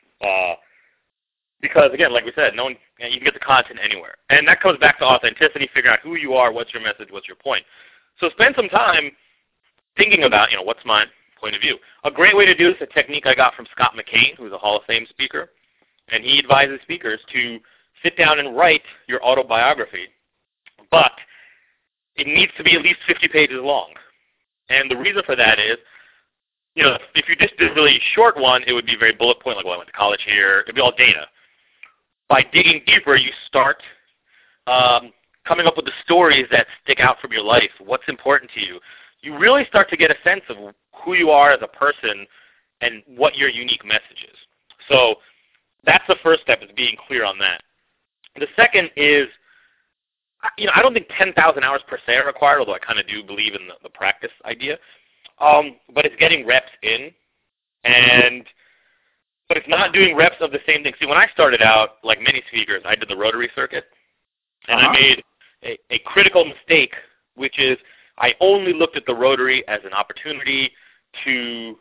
B: Because again, like we said, you can get the content anywhere, and that comes back to authenticity. Figure out who you are, what's your message, what's your point. So spend some time thinking about, what's my point of view. A great way to do this, a technique I got from Scott McKain, who's a Hall of Fame speaker, and he advises speakers to sit down and write your autobiography, but it needs to be at least 50 pages long. And the reason for that is, if you just did a really short one, it would be very bullet point, like, well, I went to college here. It would be all data. By digging deeper, you start coming up with the stories that stick out from your life, what's important to you. You really start to get a sense of who you are as a person and what your unique message is. So that's the first step, is being clear on that. The second is, I don't think 10,000 hours per se are required, although I kind of do believe in the practice idea. But it's getting reps in, but it's not doing reps of the same thing. See, when I started out, like many speakers, I did the Rotary circuit, and I made a critical mistake, which is I only looked at the Rotary as an opportunity to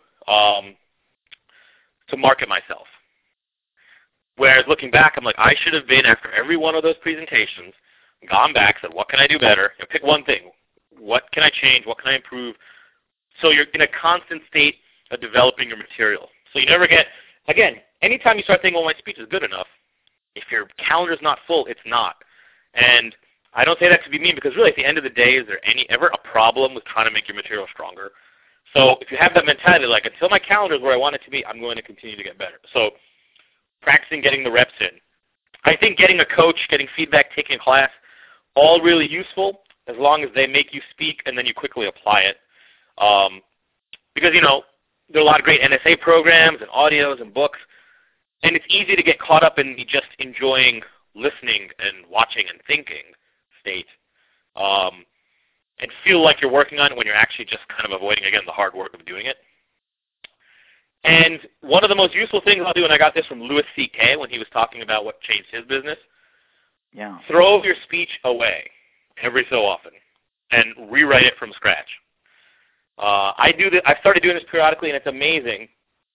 B: market myself. Whereas looking back, I'm like, I should have been, after every one of those presentations, gone back, said, what can I do better? Pick one thing. What can I change? What can I improve? So you're in a constant state of developing your material. So you never get, again, anytime you start thinking, well, my speech is good enough, if your calendar's not full, it's not. And I don't say that to be mean, because really at the end of the day, is there ever a problem with trying to make your material stronger? So if you have that mentality, like, until my calendar is where I want it to be, I'm going to continue to get better. So practicing getting the reps in. I think getting a coach, getting feedback, taking a class, all really useful, as long as they make you speak and then you quickly apply it. Because, there are a lot of great NSA programs and audios and books, and it's easy to get caught up in just enjoying listening and watching and thinking state, and feel like you're working on it when you're actually just kind of avoiding, again, the hard work of doing it. And one of the most useful things I'll do, and I got this from Louis C.K. when he was talking about what changed his business, throw your speech away every so often and rewrite it from scratch. I do this. I've started doing this periodically, and it's amazing.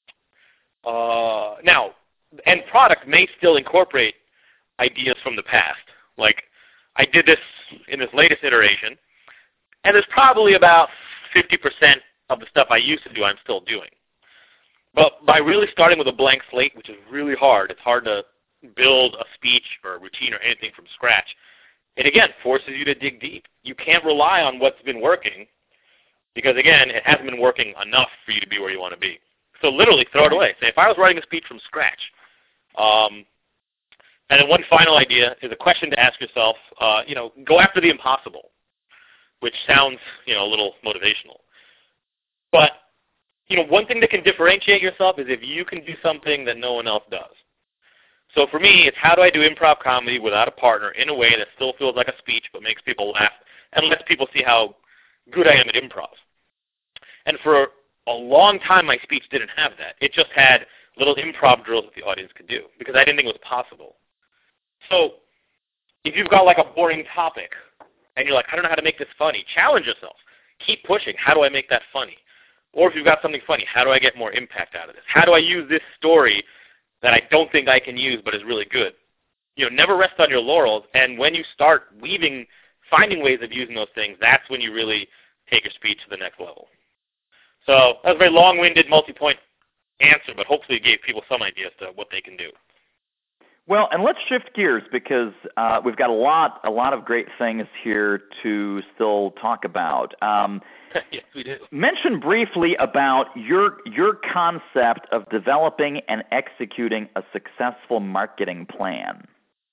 B: Now, the end product may still incorporate ideas from the past. Like, I did this in this latest iteration, and there's probably about 50% of the stuff I used to do I'm still doing. But by really starting with a blank slate, which is really hard, it's hard to build a speech or a routine or anything from scratch. It, again, forces you to dig deep. You can't rely on what's been working because, again, it hasn't been working enough for you to be where you want to be. So literally throw it away. Say, if I was writing a speech from scratch, and then one final idea is a question to ask yourself, go after the impossible, which sounds, a little motivational. But, one thing that can differentiate yourself is if you can do something that no one else does. So for me, it's how do I do improv comedy without a partner in a way that still feels like a speech but makes people laugh and lets people see how good I am at improv. And for a long time, my speech didn't have that. It just had little improv drills that the audience could do because I didn't think it was possible. So if you've got like a boring topic and you're like, I don't know how to make this funny, challenge yourself. keep pushing. How do I make that funny? Or if you've got something funny, how do I get more impact out of this? How do I use this story that I don't think I can use but is really good? Never rest on your laurels, and when you start finding ways of using those things, that's when you really take your speech to the next level. So that was a very long-winded, multi-point answer, but hopefully it gave people some idea as to what they can do.
A: Well, and let's shift gears because we've got a lot of great things here to still talk about.
B: Yes, we do.
A: Mention briefly about your concept of developing and executing a successful marketing plan.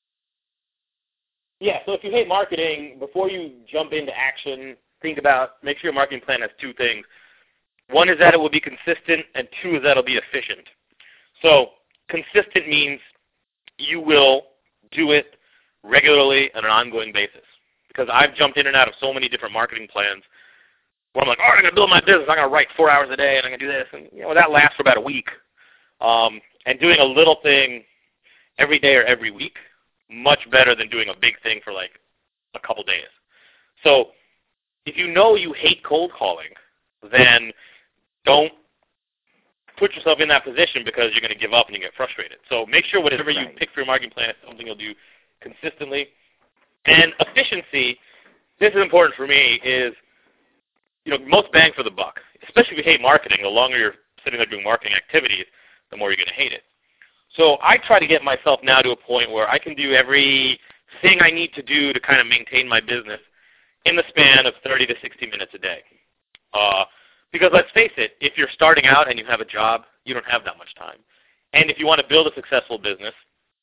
B: Yeah, so if you hate marketing, before you jump into action, make sure your marketing plan has two things. One is that it will be consistent, and two is that it will be efficient. So consistent means you will do it regularly on an ongoing basis. Because I've jumped in and out of so many different marketing plans where I'm like, all right, I'm going to build my business. I'm going to write 4 hours a day, and I'm going to do this. And that lasts for about a week. And doing a little thing every day or every week, much better than doing a big thing for like a couple days. So if you know you hate cold calling, then don't put yourself in that position because you're going to give up and you get frustrated. So make sure whatever you pick for your marketing plan is something you'll do consistently. And efficiency, this is important for me, is most bang for the buck. Especially if you hate marketing, the longer you're sitting there doing marketing activities, the more you're going to hate it. So I try to get myself now to a point where I can do everything I need to do to kind of maintain my business in the span of 30 to 60 minutes a day. Because let's face it, if you're starting out and you have a job, you don't have that much time. And if you want to build a successful business,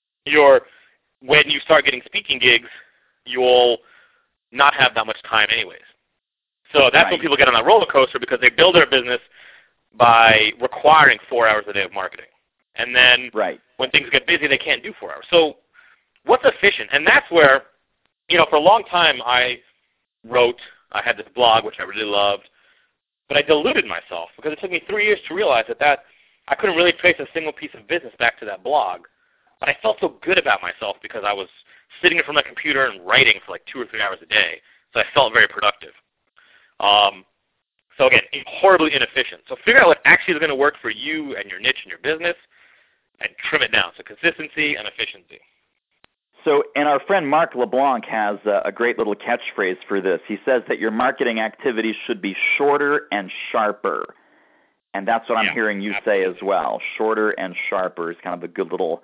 B: when you start getting speaking gigs, you'll not have that much time anyways. So that's when people get on that roller coaster because they build their business by requiring 4 hours a day of marketing. And then when things get busy, they can't do 4 hours. So what's efficient? And that's where, for a long time I had this blog, which I really loved, but I diluted myself because it took me 3 years to realize that I couldn't really trace a single piece of business back to that blog. But I felt so good about myself because I was sitting in front of my computer and writing for like 2 or 3 hours a day. So I felt very productive. So again, horribly inefficient. So figure out what actually is going to work for you and your niche and your business and trim it down. So consistency and efficiency.
A: So, and our friend Mark LeBlanc has a great little catchphrase for this. He says that your marketing activities should be shorter and sharper. And that's what I'm hearing you say as well. Shorter and sharper is kind of a good little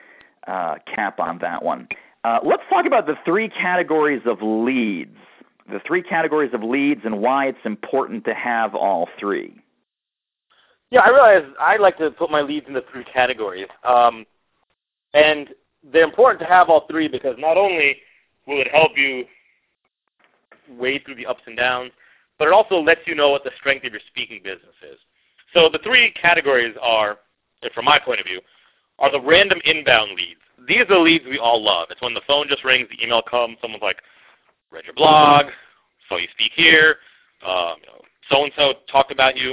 A: cap on that one. Let's talk about the 3 categories of leads. The 3 categories of leads and why it's important to have all 3.
B: Yeah, I realize I like to put my leads into 3 categories. And they're important to have all 3 because not only will it help you wade through the ups and downs, but it also lets you know what the strength of your speaking business is. So the 3 categories are, from my point of view, are the random inbound leads. These are the leads we all love. It's when the phone just rings, the email comes, someone's like, read your blog, saw you speak here, so-and-so talked about you.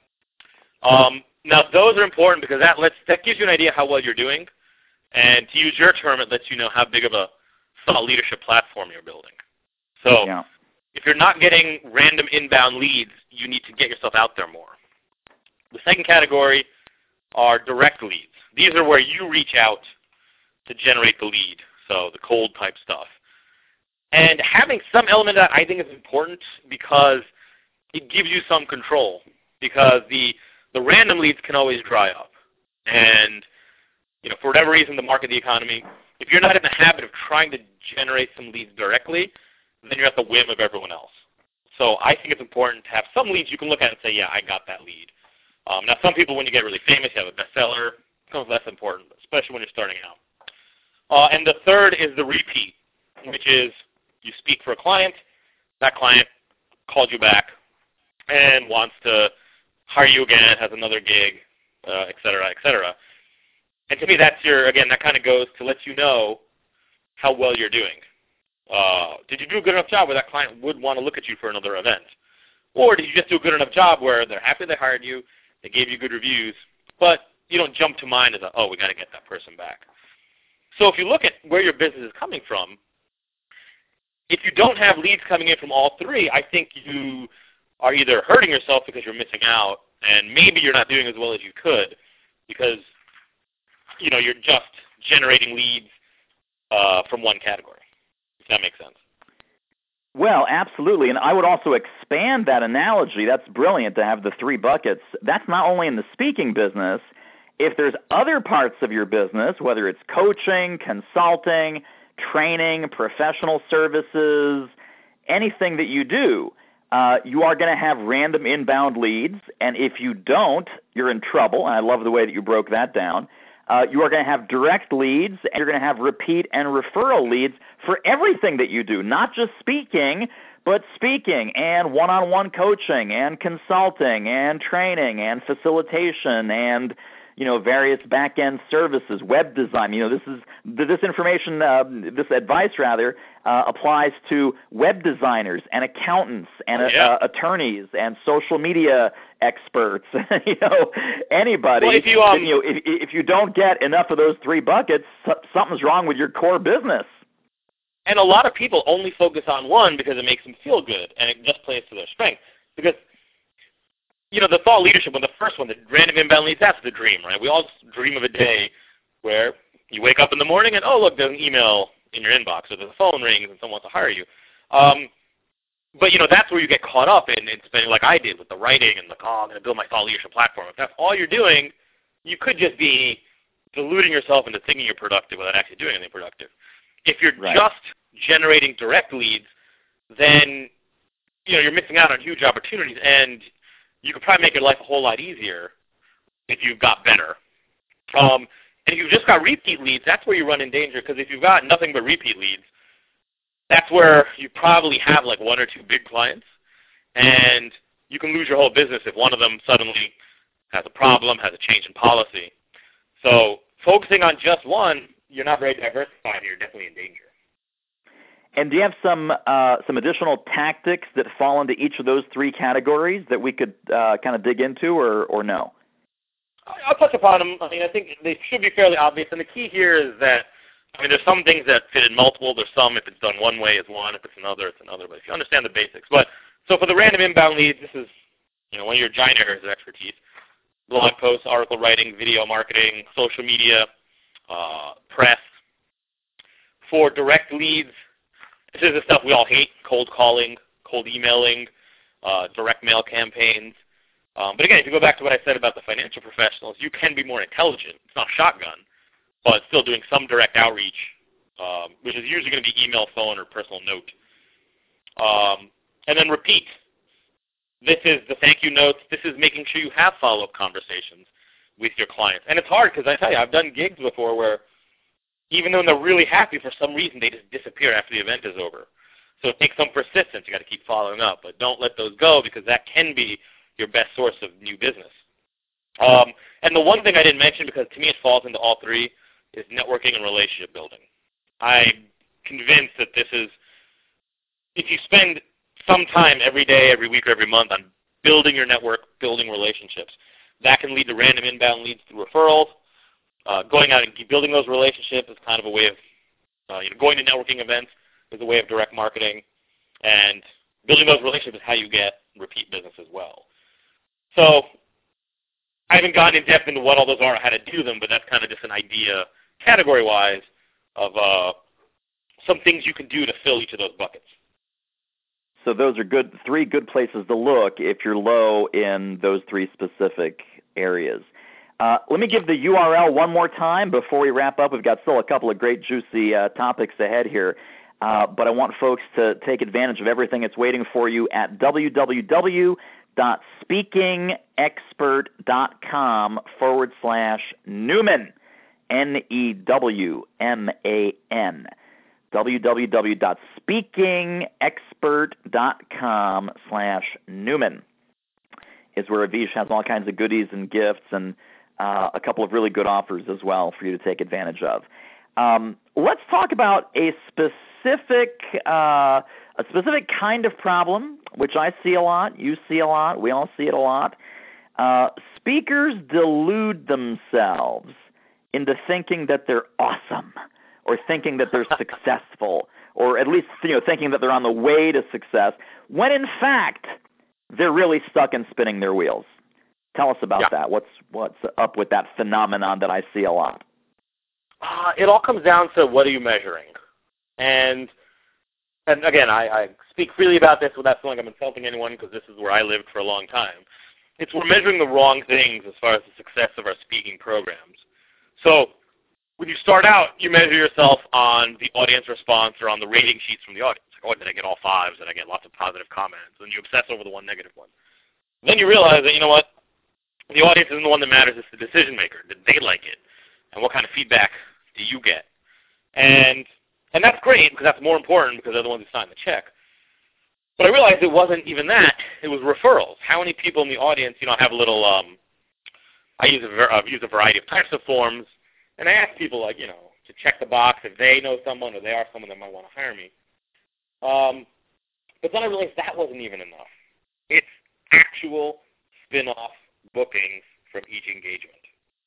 B: Now, those are important because that gives you an idea how well you're doing. And to use your term, it lets you know how big of a thought leadership platform you're building. So if you're not getting random inbound leads, you need to get yourself out there more. The second category are direct leads. These are where you reach out to generate the lead, so the cold type stuff. And having some element of that I think is important because it gives you some control because the random leads can always dry up. And for whatever reason, the market, the economy, if you're not in the habit of trying to generate some leads directly, then you're at the whim of everyone else. So I think it's important to have some leads you can look at and say, yeah, I got that lead. Now, some people, when you get really famous, you have a bestseller, it becomes less important, especially when you're starting out. And the third is the repeat, which is you speak for a client, that client called you back and wants to hire you again, has another gig, et cetera, et cetera. And to me, that kind of goes to let you know how well you're doing. Did you do a good enough job where that client would want to look at you for another event? Or did you just do a good enough job where they're happy they hired you, they gave you good reviews, but you don't jump to mind as we got to get that person back. So if you look at where your business is coming from, if you don't have leads coming in from all 3, I think you are either hurting yourself because you're missing out, and maybe you're not doing as well as you could because, you're just generating leads from one category, if that makes sense.
A: Well, absolutely. And I would also expand that analogy. That's brilliant to have the 3 buckets. That's not only in the speaking business. If there's other parts of your business, whether it's coaching, consulting, training, professional services, anything that you do, you are going to have random inbound leads. And if you don't, you're in trouble. And I love the way that you broke that down. You are going to have direct leads, and you're going to have repeat and referral leads for everything that you do, not just speaking, but speaking and one-on-one coaching and consulting and training and facilitation and various back-end services, web design. This information, this advice rather, applies to web designers and accountants and attorneys and social media experts. Anybody.
B: Well,
A: if you don't get enough of those 3 buckets, something's wrong with your core business.
B: And a lot of people only focus on one because it makes them feel good, and it just plays to their strength. Because the thought leadership one, the first one, the random inbound leads, that's the dream, right? We all dream of a day where you wake up in the morning and, oh, look, there's an email in your inbox, or the phone rings and someone wants to hire you. But, that's where you get caught up in spending, like I did with the writing and I'm going to build my thought leadership platform. If that's all you're doing, you could just be deluding yourself into thinking you're productive without actually doing anything productive. If you're just generating direct leads, then, you're missing out on huge opportunities, and you could probably make your life a whole lot easier if you got better. And if you've just got repeat leads, that's where you run in danger, because if you've got nothing but repeat leads, that's where you probably have like 1 or 2 big clients, and you can lose your whole business if one of them suddenly has a problem, has a change in policy. So focusing on just one, you're not very diversified, and you're definitely in danger.
A: And do you have some additional tactics that fall into each of those 3 categories that we could kind of dig into, or no?
B: I'll touch upon them. I think they should be fairly obvious. And the key here is that, there's some things that fit in multiple. There's some, if it's done one way, is one. If it's another, it's another. But if you understand the basics. So for the random inbound leads, this is, one of your giant areas of expertise. Blog posts, article writing, video marketing, social media, press. For direct leads, this is the stuff we all hate: cold calling, cold emailing, direct mail campaigns. But again, if you go back to what I said about the financial professionals, you can be more intelligent. It's not shotgun, but still doing some direct outreach, which is usually going to be email, phone, or personal note. And then repeat. This is the thank you notes. This is making sure you have follow-up conversations with your clients. And it's hard because I tell you, I've done gigs before where even though they're really happy, for some reason they just disappear after the event is over. So it takes some persistence. You got to keep following up, but don't let those go, because that can be your best source of new business. And the one thing I didn't mention, because to me it falls into all 3, is networking and relationship building. I'm convinced that this is, if you spend some time every day, every week, or every month on building your network, building relationships, that can lead to random inbound leads through referrals. Going out and building those relationships is kind of a way of, going to networking events is a way of direct marketing, and building those relationships is how you get repeat business as well. So I haven't gone in depth into what all those are or how to do them, but that's kind of just an idea, category-wise, of some things you can do to fill each of those buckets.
A: So those are 3 good places to look if you're low in those 3 specific areas. Let me give the URL one more time before we wrap up. We've got still a couple of great juicy topics ahead here, but I want folks to take advantage of everything that's waiting for you at www.speakingexpert.com/Newman, NEWMAN. www.speakingexpert.com/Newman is where Avish has all kinds of goodies and gifts and a couple of really good offers as well for you to take advantage of. Let's talk about a specific kind of problem, which I see a lot, you see a lot, we all see it a lot. Speakers delude themselves into thinking that they're awesome, or thinking that they're successful, or at least thinking that they're on the way to success, when in fact they're really stuck in spinning their wheels. Tell us about that. What's up with that phenomenon that I see a lot?
B: It all comes down to what are you measuring. And again, I speak freely about this without feeling I'm insulting anyone because this is where I lived for a long time. We're measuring the wrong things as far as the success of our speaking programs. So when you start out, you measure yourself on the audience response or on the rating sheets from the audience. Like, oh, did I get all 5s? Did I get lots of positive comments? And you obsess over the one negative one. Then you realize that, you know what, the audience isn't the one that matters. It's the decision maker. Did they like it? And what kind of feedback do you get? And that's great because that's more important because they're the ones who sign the check. But I realized it wasn't even that. It was referrals. How many people in the audience, I have a little, I've used a variety of types of forms, and I ask people, to check the box if they know someone or they are someone that might want to hire me. But then I realized that wasn't even enough. It's actual spin-off bookings from each engagement.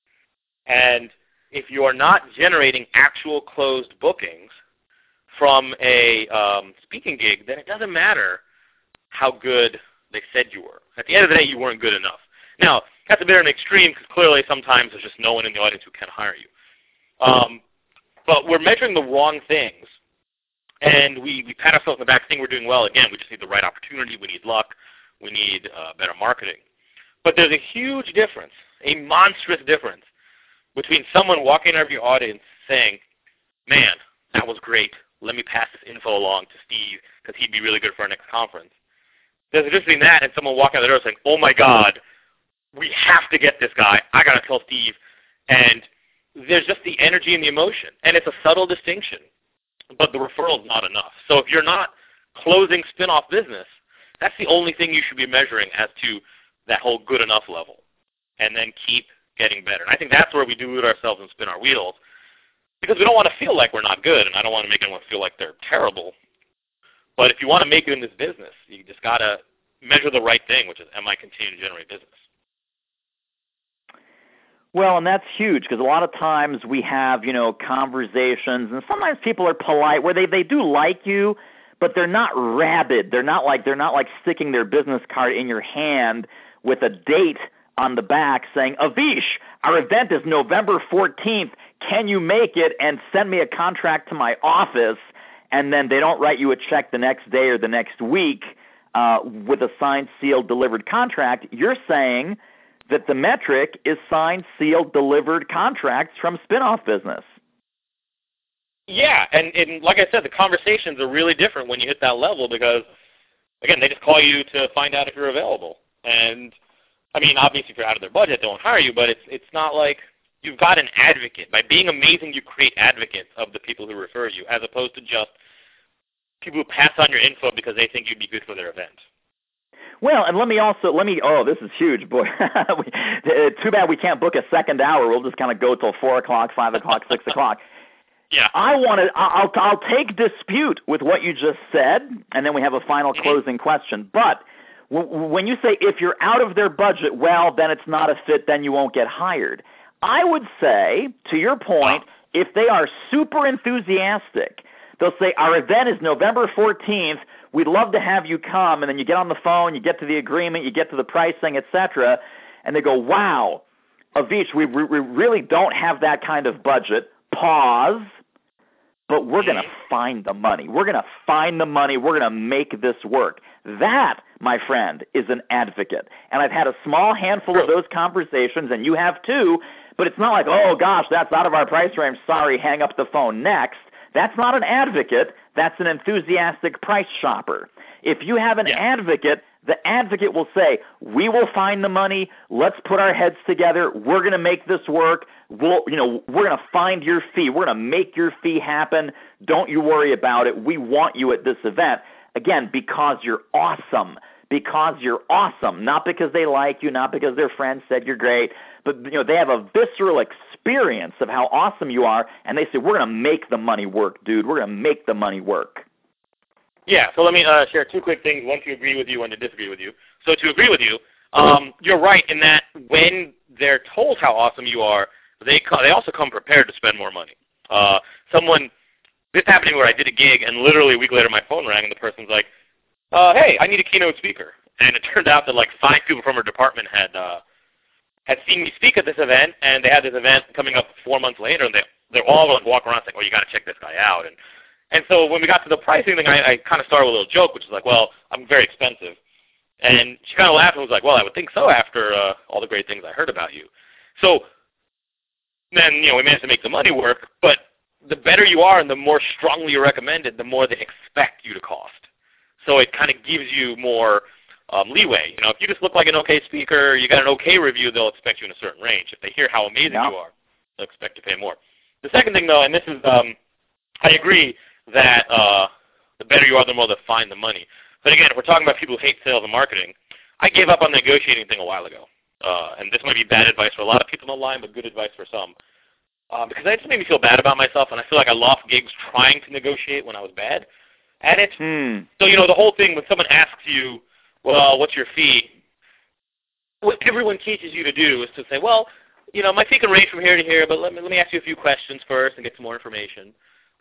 B: And if you are not generating actual closed bookings from a speaking gig, then it doesn't matter how good they said you were. At the end of the day, you weren't good enough. Now, that's a bit of an extreme because clearly sometimes there's just no one in the audience who can hire you. But we're measuring the wrong things, and we pat ourselves on the back saying we're doing well. Again, we just need the right opportunity. We need luck. We need better marketing. But there's a huge difference, a monstrous difference, between someone walking out of your audience saying, man, that was great. Let me pass this info along to Steve because he'd be really good for our next conference. There's a difference between that and someone walking out the door saying, oh, my God, we have to get this guy. I got to tell Steve. And there's just the energy and the emotion. And it's a subtle distinction. But the referral is not enough. So if you're not closing spin-off business, that's the only thing you should be measuring as to that whole good enough level. And then keep getting better. And I think that's where we dilute ourselves and spin our wheels. Because we don't want to feel like we're not good, and I don't want to make anyone feel like they're terrible. But if you want to make it in this business, you just got to measure the right thing, which is, am I continuing to generate business?
A: Well, and that's huge because a lot of times we have, conversations, and sometimes people are polite where they do like you, but they're not rabid. They're not like sticking their business card in your hand with a date on the back saying, Avish, our event is November 14th. Can you make it and send me a contract to my office? And then they don't write you a check the next day or the next week with a signed, sealed, delivered contract. You're saying that the metric is signed, sealed, delivered contracts from spin-off business.
B: Yeah, and like I said, the conversations are really different when you hit that level because, again, they just call you to find out if you're available. And, I mean, obviously if you're out of their budget, they won't hire you, but it's not like you've got an advocate. By being amazing, you create advocates of the people who refer you, as opposed to just people who pass on your info because they think you'd be good for their event.
A: Well, and this is huge, boy. Too bad we can't book a second hour. We'll just kind of go till 4 o'clock, 5 o'clock, 6 o'clock.
B: Yeah.
A: I'll take dispute with what you just said, and then we have a final closing question. But when you say if you're out of their budget, well, then it's not a fit, then you won't get hired. I would say, to your point, if they are super enthusiastic, they'll say, our event is November 14th. We'd love to have you come. And then you get on the phone, you get to the agreement, you get to the pricing, etc. And they go, wow, Avish, we really don't have that kind of budget. Pause. But we're going to find the money. We're going to find the money. We're going to make this work. That, my friend, is an advocate. And I've had a small handful of those conversations, and you have too, but it's not like, oh, gosh, that's out of our price range. Sorry, hang up the phone next. That's not an advocate. That's an enthusiastic price shopper. If you have an advocate, the advocate will say, we will find the money. Let's put our heads together. We're going to make this work. We're going to find your fee. We're going to make your fee happen. Don't you worry about it. We want you at this event. Again, because you're awesome. Because you're awesome. Not because they like you, not because their friends said you're great, but they have a visceral experience of how awesome you are, and they say, we're going to make the money work, dude. We're going to make the money work.
B: Yeah, so let me share 2 quick things, one to agree with you, one to disagree with you. So to agree with you, you're right in that when they're told how awesome you are, they also come prepared to spend more money. This happened where I did a gig, and literally a week later my phone rang, and the person's like, hey, I need a keynote speaker. And it turned out that like 5 people from her department had seen me speak at this event, and they had this event coming up 4 months later, and they're all like walking around saying, "Oh, you got to check this guy out." And so when we got to the pricing thing, I kind of started with a little joke, which is like, "Well, I'm very expensive." And she kind of laughed and was like, "Well, I would think so after all the great things I heard about you." So then, we managed to make the money work, but the better you are and the more strongly you're recommended, the more they expect you to cost. So it kind of gives you more leeway. If you just look like an okay speaker, you got an okay review, they'll expect you in a certain range. If they hear how amazing you are, they'll expect you to pay more. The second thing, though, and this is, I agree that the better you are, the more they'll find the money. But again, if we're talking about people who hate sales and marketing, I gave up on the negotiating thing a while ago. And this might be bad advice for a lot of people on the line, but good advice for some. Because that just made me feel bad about myself, and I feel like I lost gigs trying to negotiate when I was bad at it. So, the whole thing, when someone asks you, well, what's your fee? What everyone teaches you to do is to say, well, my fee can range from here to here, but let me ask you a few questions first and get some more information,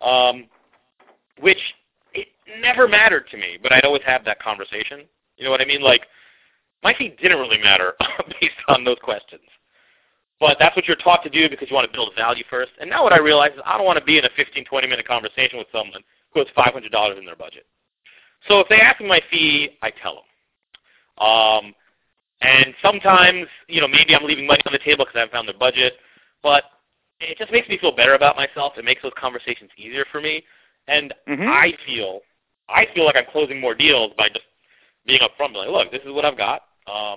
B: which it never mattered to me, but I'd always have that conversation. You know what I mean? Like, my fee didn't really matter based on those questions. But that's what you're taught to do because you want to build value first. And now what I realize is I don't want to be in a 15, 20-minute conversation with someone who has $500 in their budget. So if they ask me my fee, I tell them. And sometimes, maybe I'm leaving money on the table because I haven't found their budget. But it just makes me feel better about myself. It makes those conversations easier for me. And I feel like I'm closing more deals by just being upfront, like, look, this is what I've got.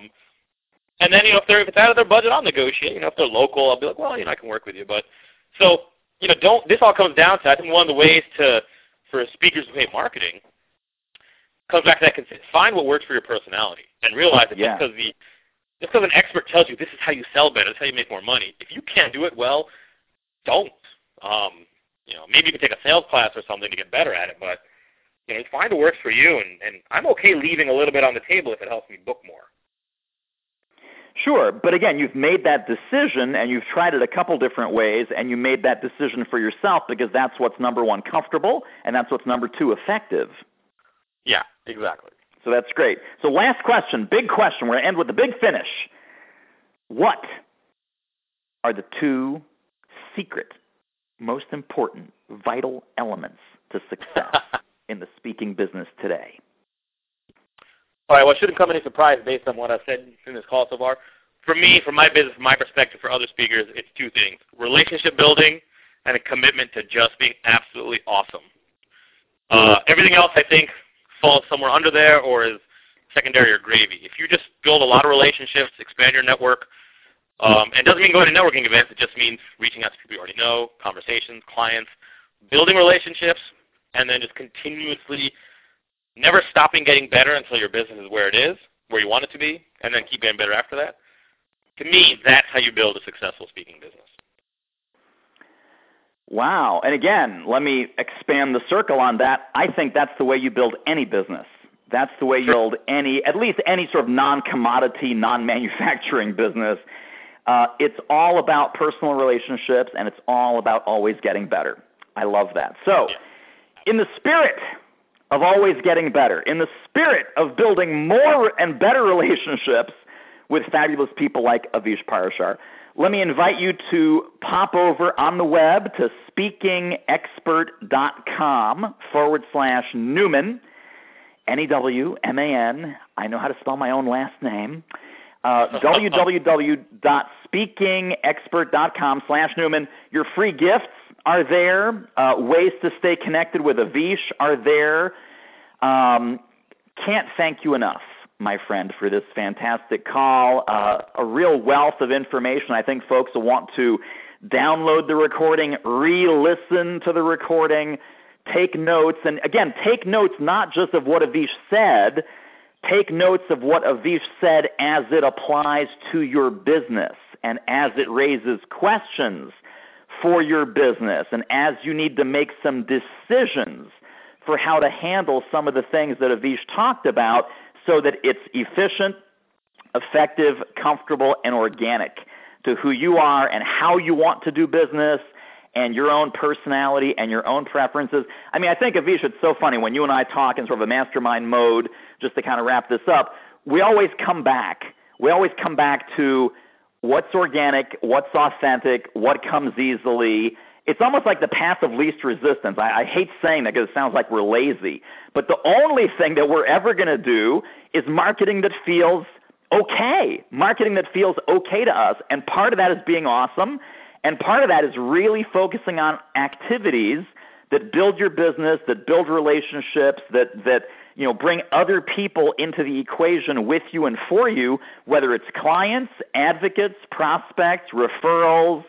B: And then, if it's out of their budget, I'll negotiate. If they're local, I'll be like, well, I can work with you. But so, this all comes down to, I think one of the ways for speakers who hate marketing comes back to that concept. Find what works for your personality and realize that just because an expert tells you this is how you sell better, this is how you make more money, if you can't do it well, don't. Maybe you can take a sales class or something to get better at it, but find what works for you. And I'm okay leaving a little bit on the table if it helps me book more.
A: Sure, but again, you've made that decision, and you've tried it a couple different ways, and you made that decision for yourself because that's what's number one, comfortable, and that's what's number two, effective.
B: Yeah, exactly.
A: So that's great. So last question, big question. We're going to end with the big finish. What are the 2 secret, most important, vital elements to success in the speaking business today?
B: All right, well, it shouldn't come any surprise based on what I've said in this call so far. For me, from my business, from my perspective, for other speakers, it's 2 things. Relationship building and a commitment to just being absolutely awesome. Everything else, I think, falls somewhere under there or is secondary or gravy. If you just build a lot of relationships, expand your network, and it doesn't mean going to networking events. It just means reaching out to people you already know, conversations, clients, building relationships, and then just continuously never stopping getting better until your business is where it is, where you want it to be, and then keep getting better after that. To me, that's how you build a successful speaking business.
A: Wow. And again, let me expand the circle on that. I think that's the way you build any business. That's the way you build at least any sort of non-commodity, non-manufacturing business. It's all about personal relationships, and it's all about always getting better. I love that. So in the spirit of always getting better, in the spirit of building more and better relationships with fabulous people like Avish Parashar, let me invite you to pop over on the web to speakingexpert.com/Newman, Newman. I know how to spell my own last name. www.speakingexpert.com/Newman. Your free gifts are there. Ways to stay connected with Avish are there. Can't thank you enough, my friend, for this fantastic call. A real wealth of information. I think folks will want to download the recording, re-listen to the recording, take notes. And again, take notes not just of what Avish said, take notes of what Avish said as it applies to your business and as it raises questions for your business and as you need to make some decisions for how to handle some of the things that Avish talked about so that it's efficient, effective, comfortable, and organic to who you are and how you want to do business and your own personality and your own preferences. I mean, I think, Avish, it's so funny when you and I talk in sort of a mastermind mode, just to kind of wrap this up, we always come back. We always come back to what's organic, what's authentic, what comes easily. It's almost like the path of least resistance. I hate saying that because it sounds like we're lazy. But the only thing that we're ever going to do is marketing that feels okay, marketing that feels okay to us. And part of that is being awesome. And part of that is really focusing on activities that build your business, that build relationships, that bring other people into the equation with you and for you, whether it's clients, advocates, prospects, referrals,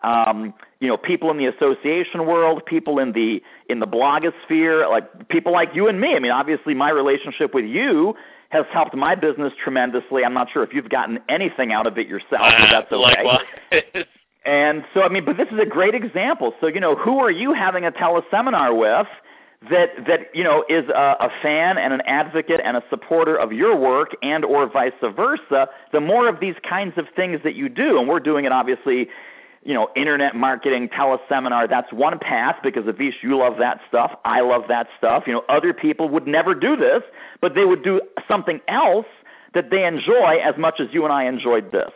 A: people in the association world, people in the blogosphere, like people like you and me. I mean, obviously my relationship with you has helped my business tremendously. I'm not sure if you've gotten anything out of it yourself, but that's okay.
B: Likewise.
A: And so, but this is a great example. So, who are you having a teleseminar with that is a fan and an advocate and a supporter of your work and or vice versa? The more of these kinds of things that you do, and we're doing it obviously, internet marketing, teleseminar, that's one path because, Avish, you love that stuff. I love that stuff. Other people would never do this, but they would do something else that they enjoy as much as you and I enjoyed this.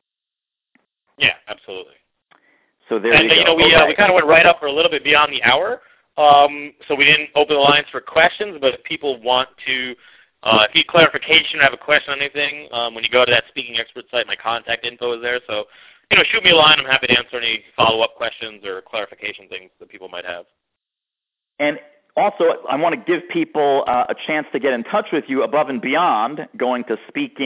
B: Yeah, absolutely.
A: So there you go.
B: We kind of went right up for a little bit beyond the hour. So we didn't open the lines for questions, but if people want to, if you need clarification or have a question on anything, when you go to that Speaking Expert site, my contact info is there. So, shoot me a line. I'm happy to answer any follow-up questions or clarification things that people might have.
A: And also, I want to give people a chance to get in touch with you above and beyond going to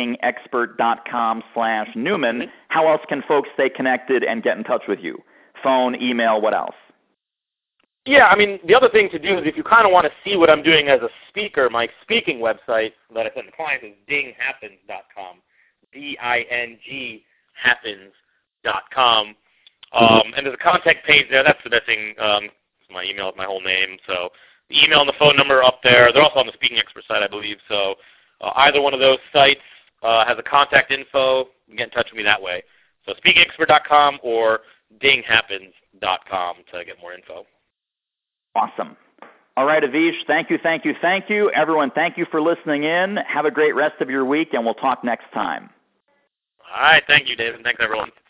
A: speakingexpert.com/Newman.
B: Mm-hmm.
A: How else can folks stay connected and get in touch with you? Phone, email, what else?
B: Yeah, the other thing to do is if you kind of want to see what I'm doing as a speaker, my speaking website that I send to clients is dinghappens.com, dinghappens.com. And there's a contact page there. That's the best thing. My email is my whole name. So the email and the phone number are up there. They're also on the Speaking Expert site, I believe. So either one of those sites has a contact info. You can get in touch with me that way. So speakingexpert.com or dinghappens.com to get more info.
A: Awesome. All right, Avish, thank you. Everyone, thank you for listening in. Have a great rest of your week, and we'll talk next time.
B: All right. Thank you, David. Thanks, everyone.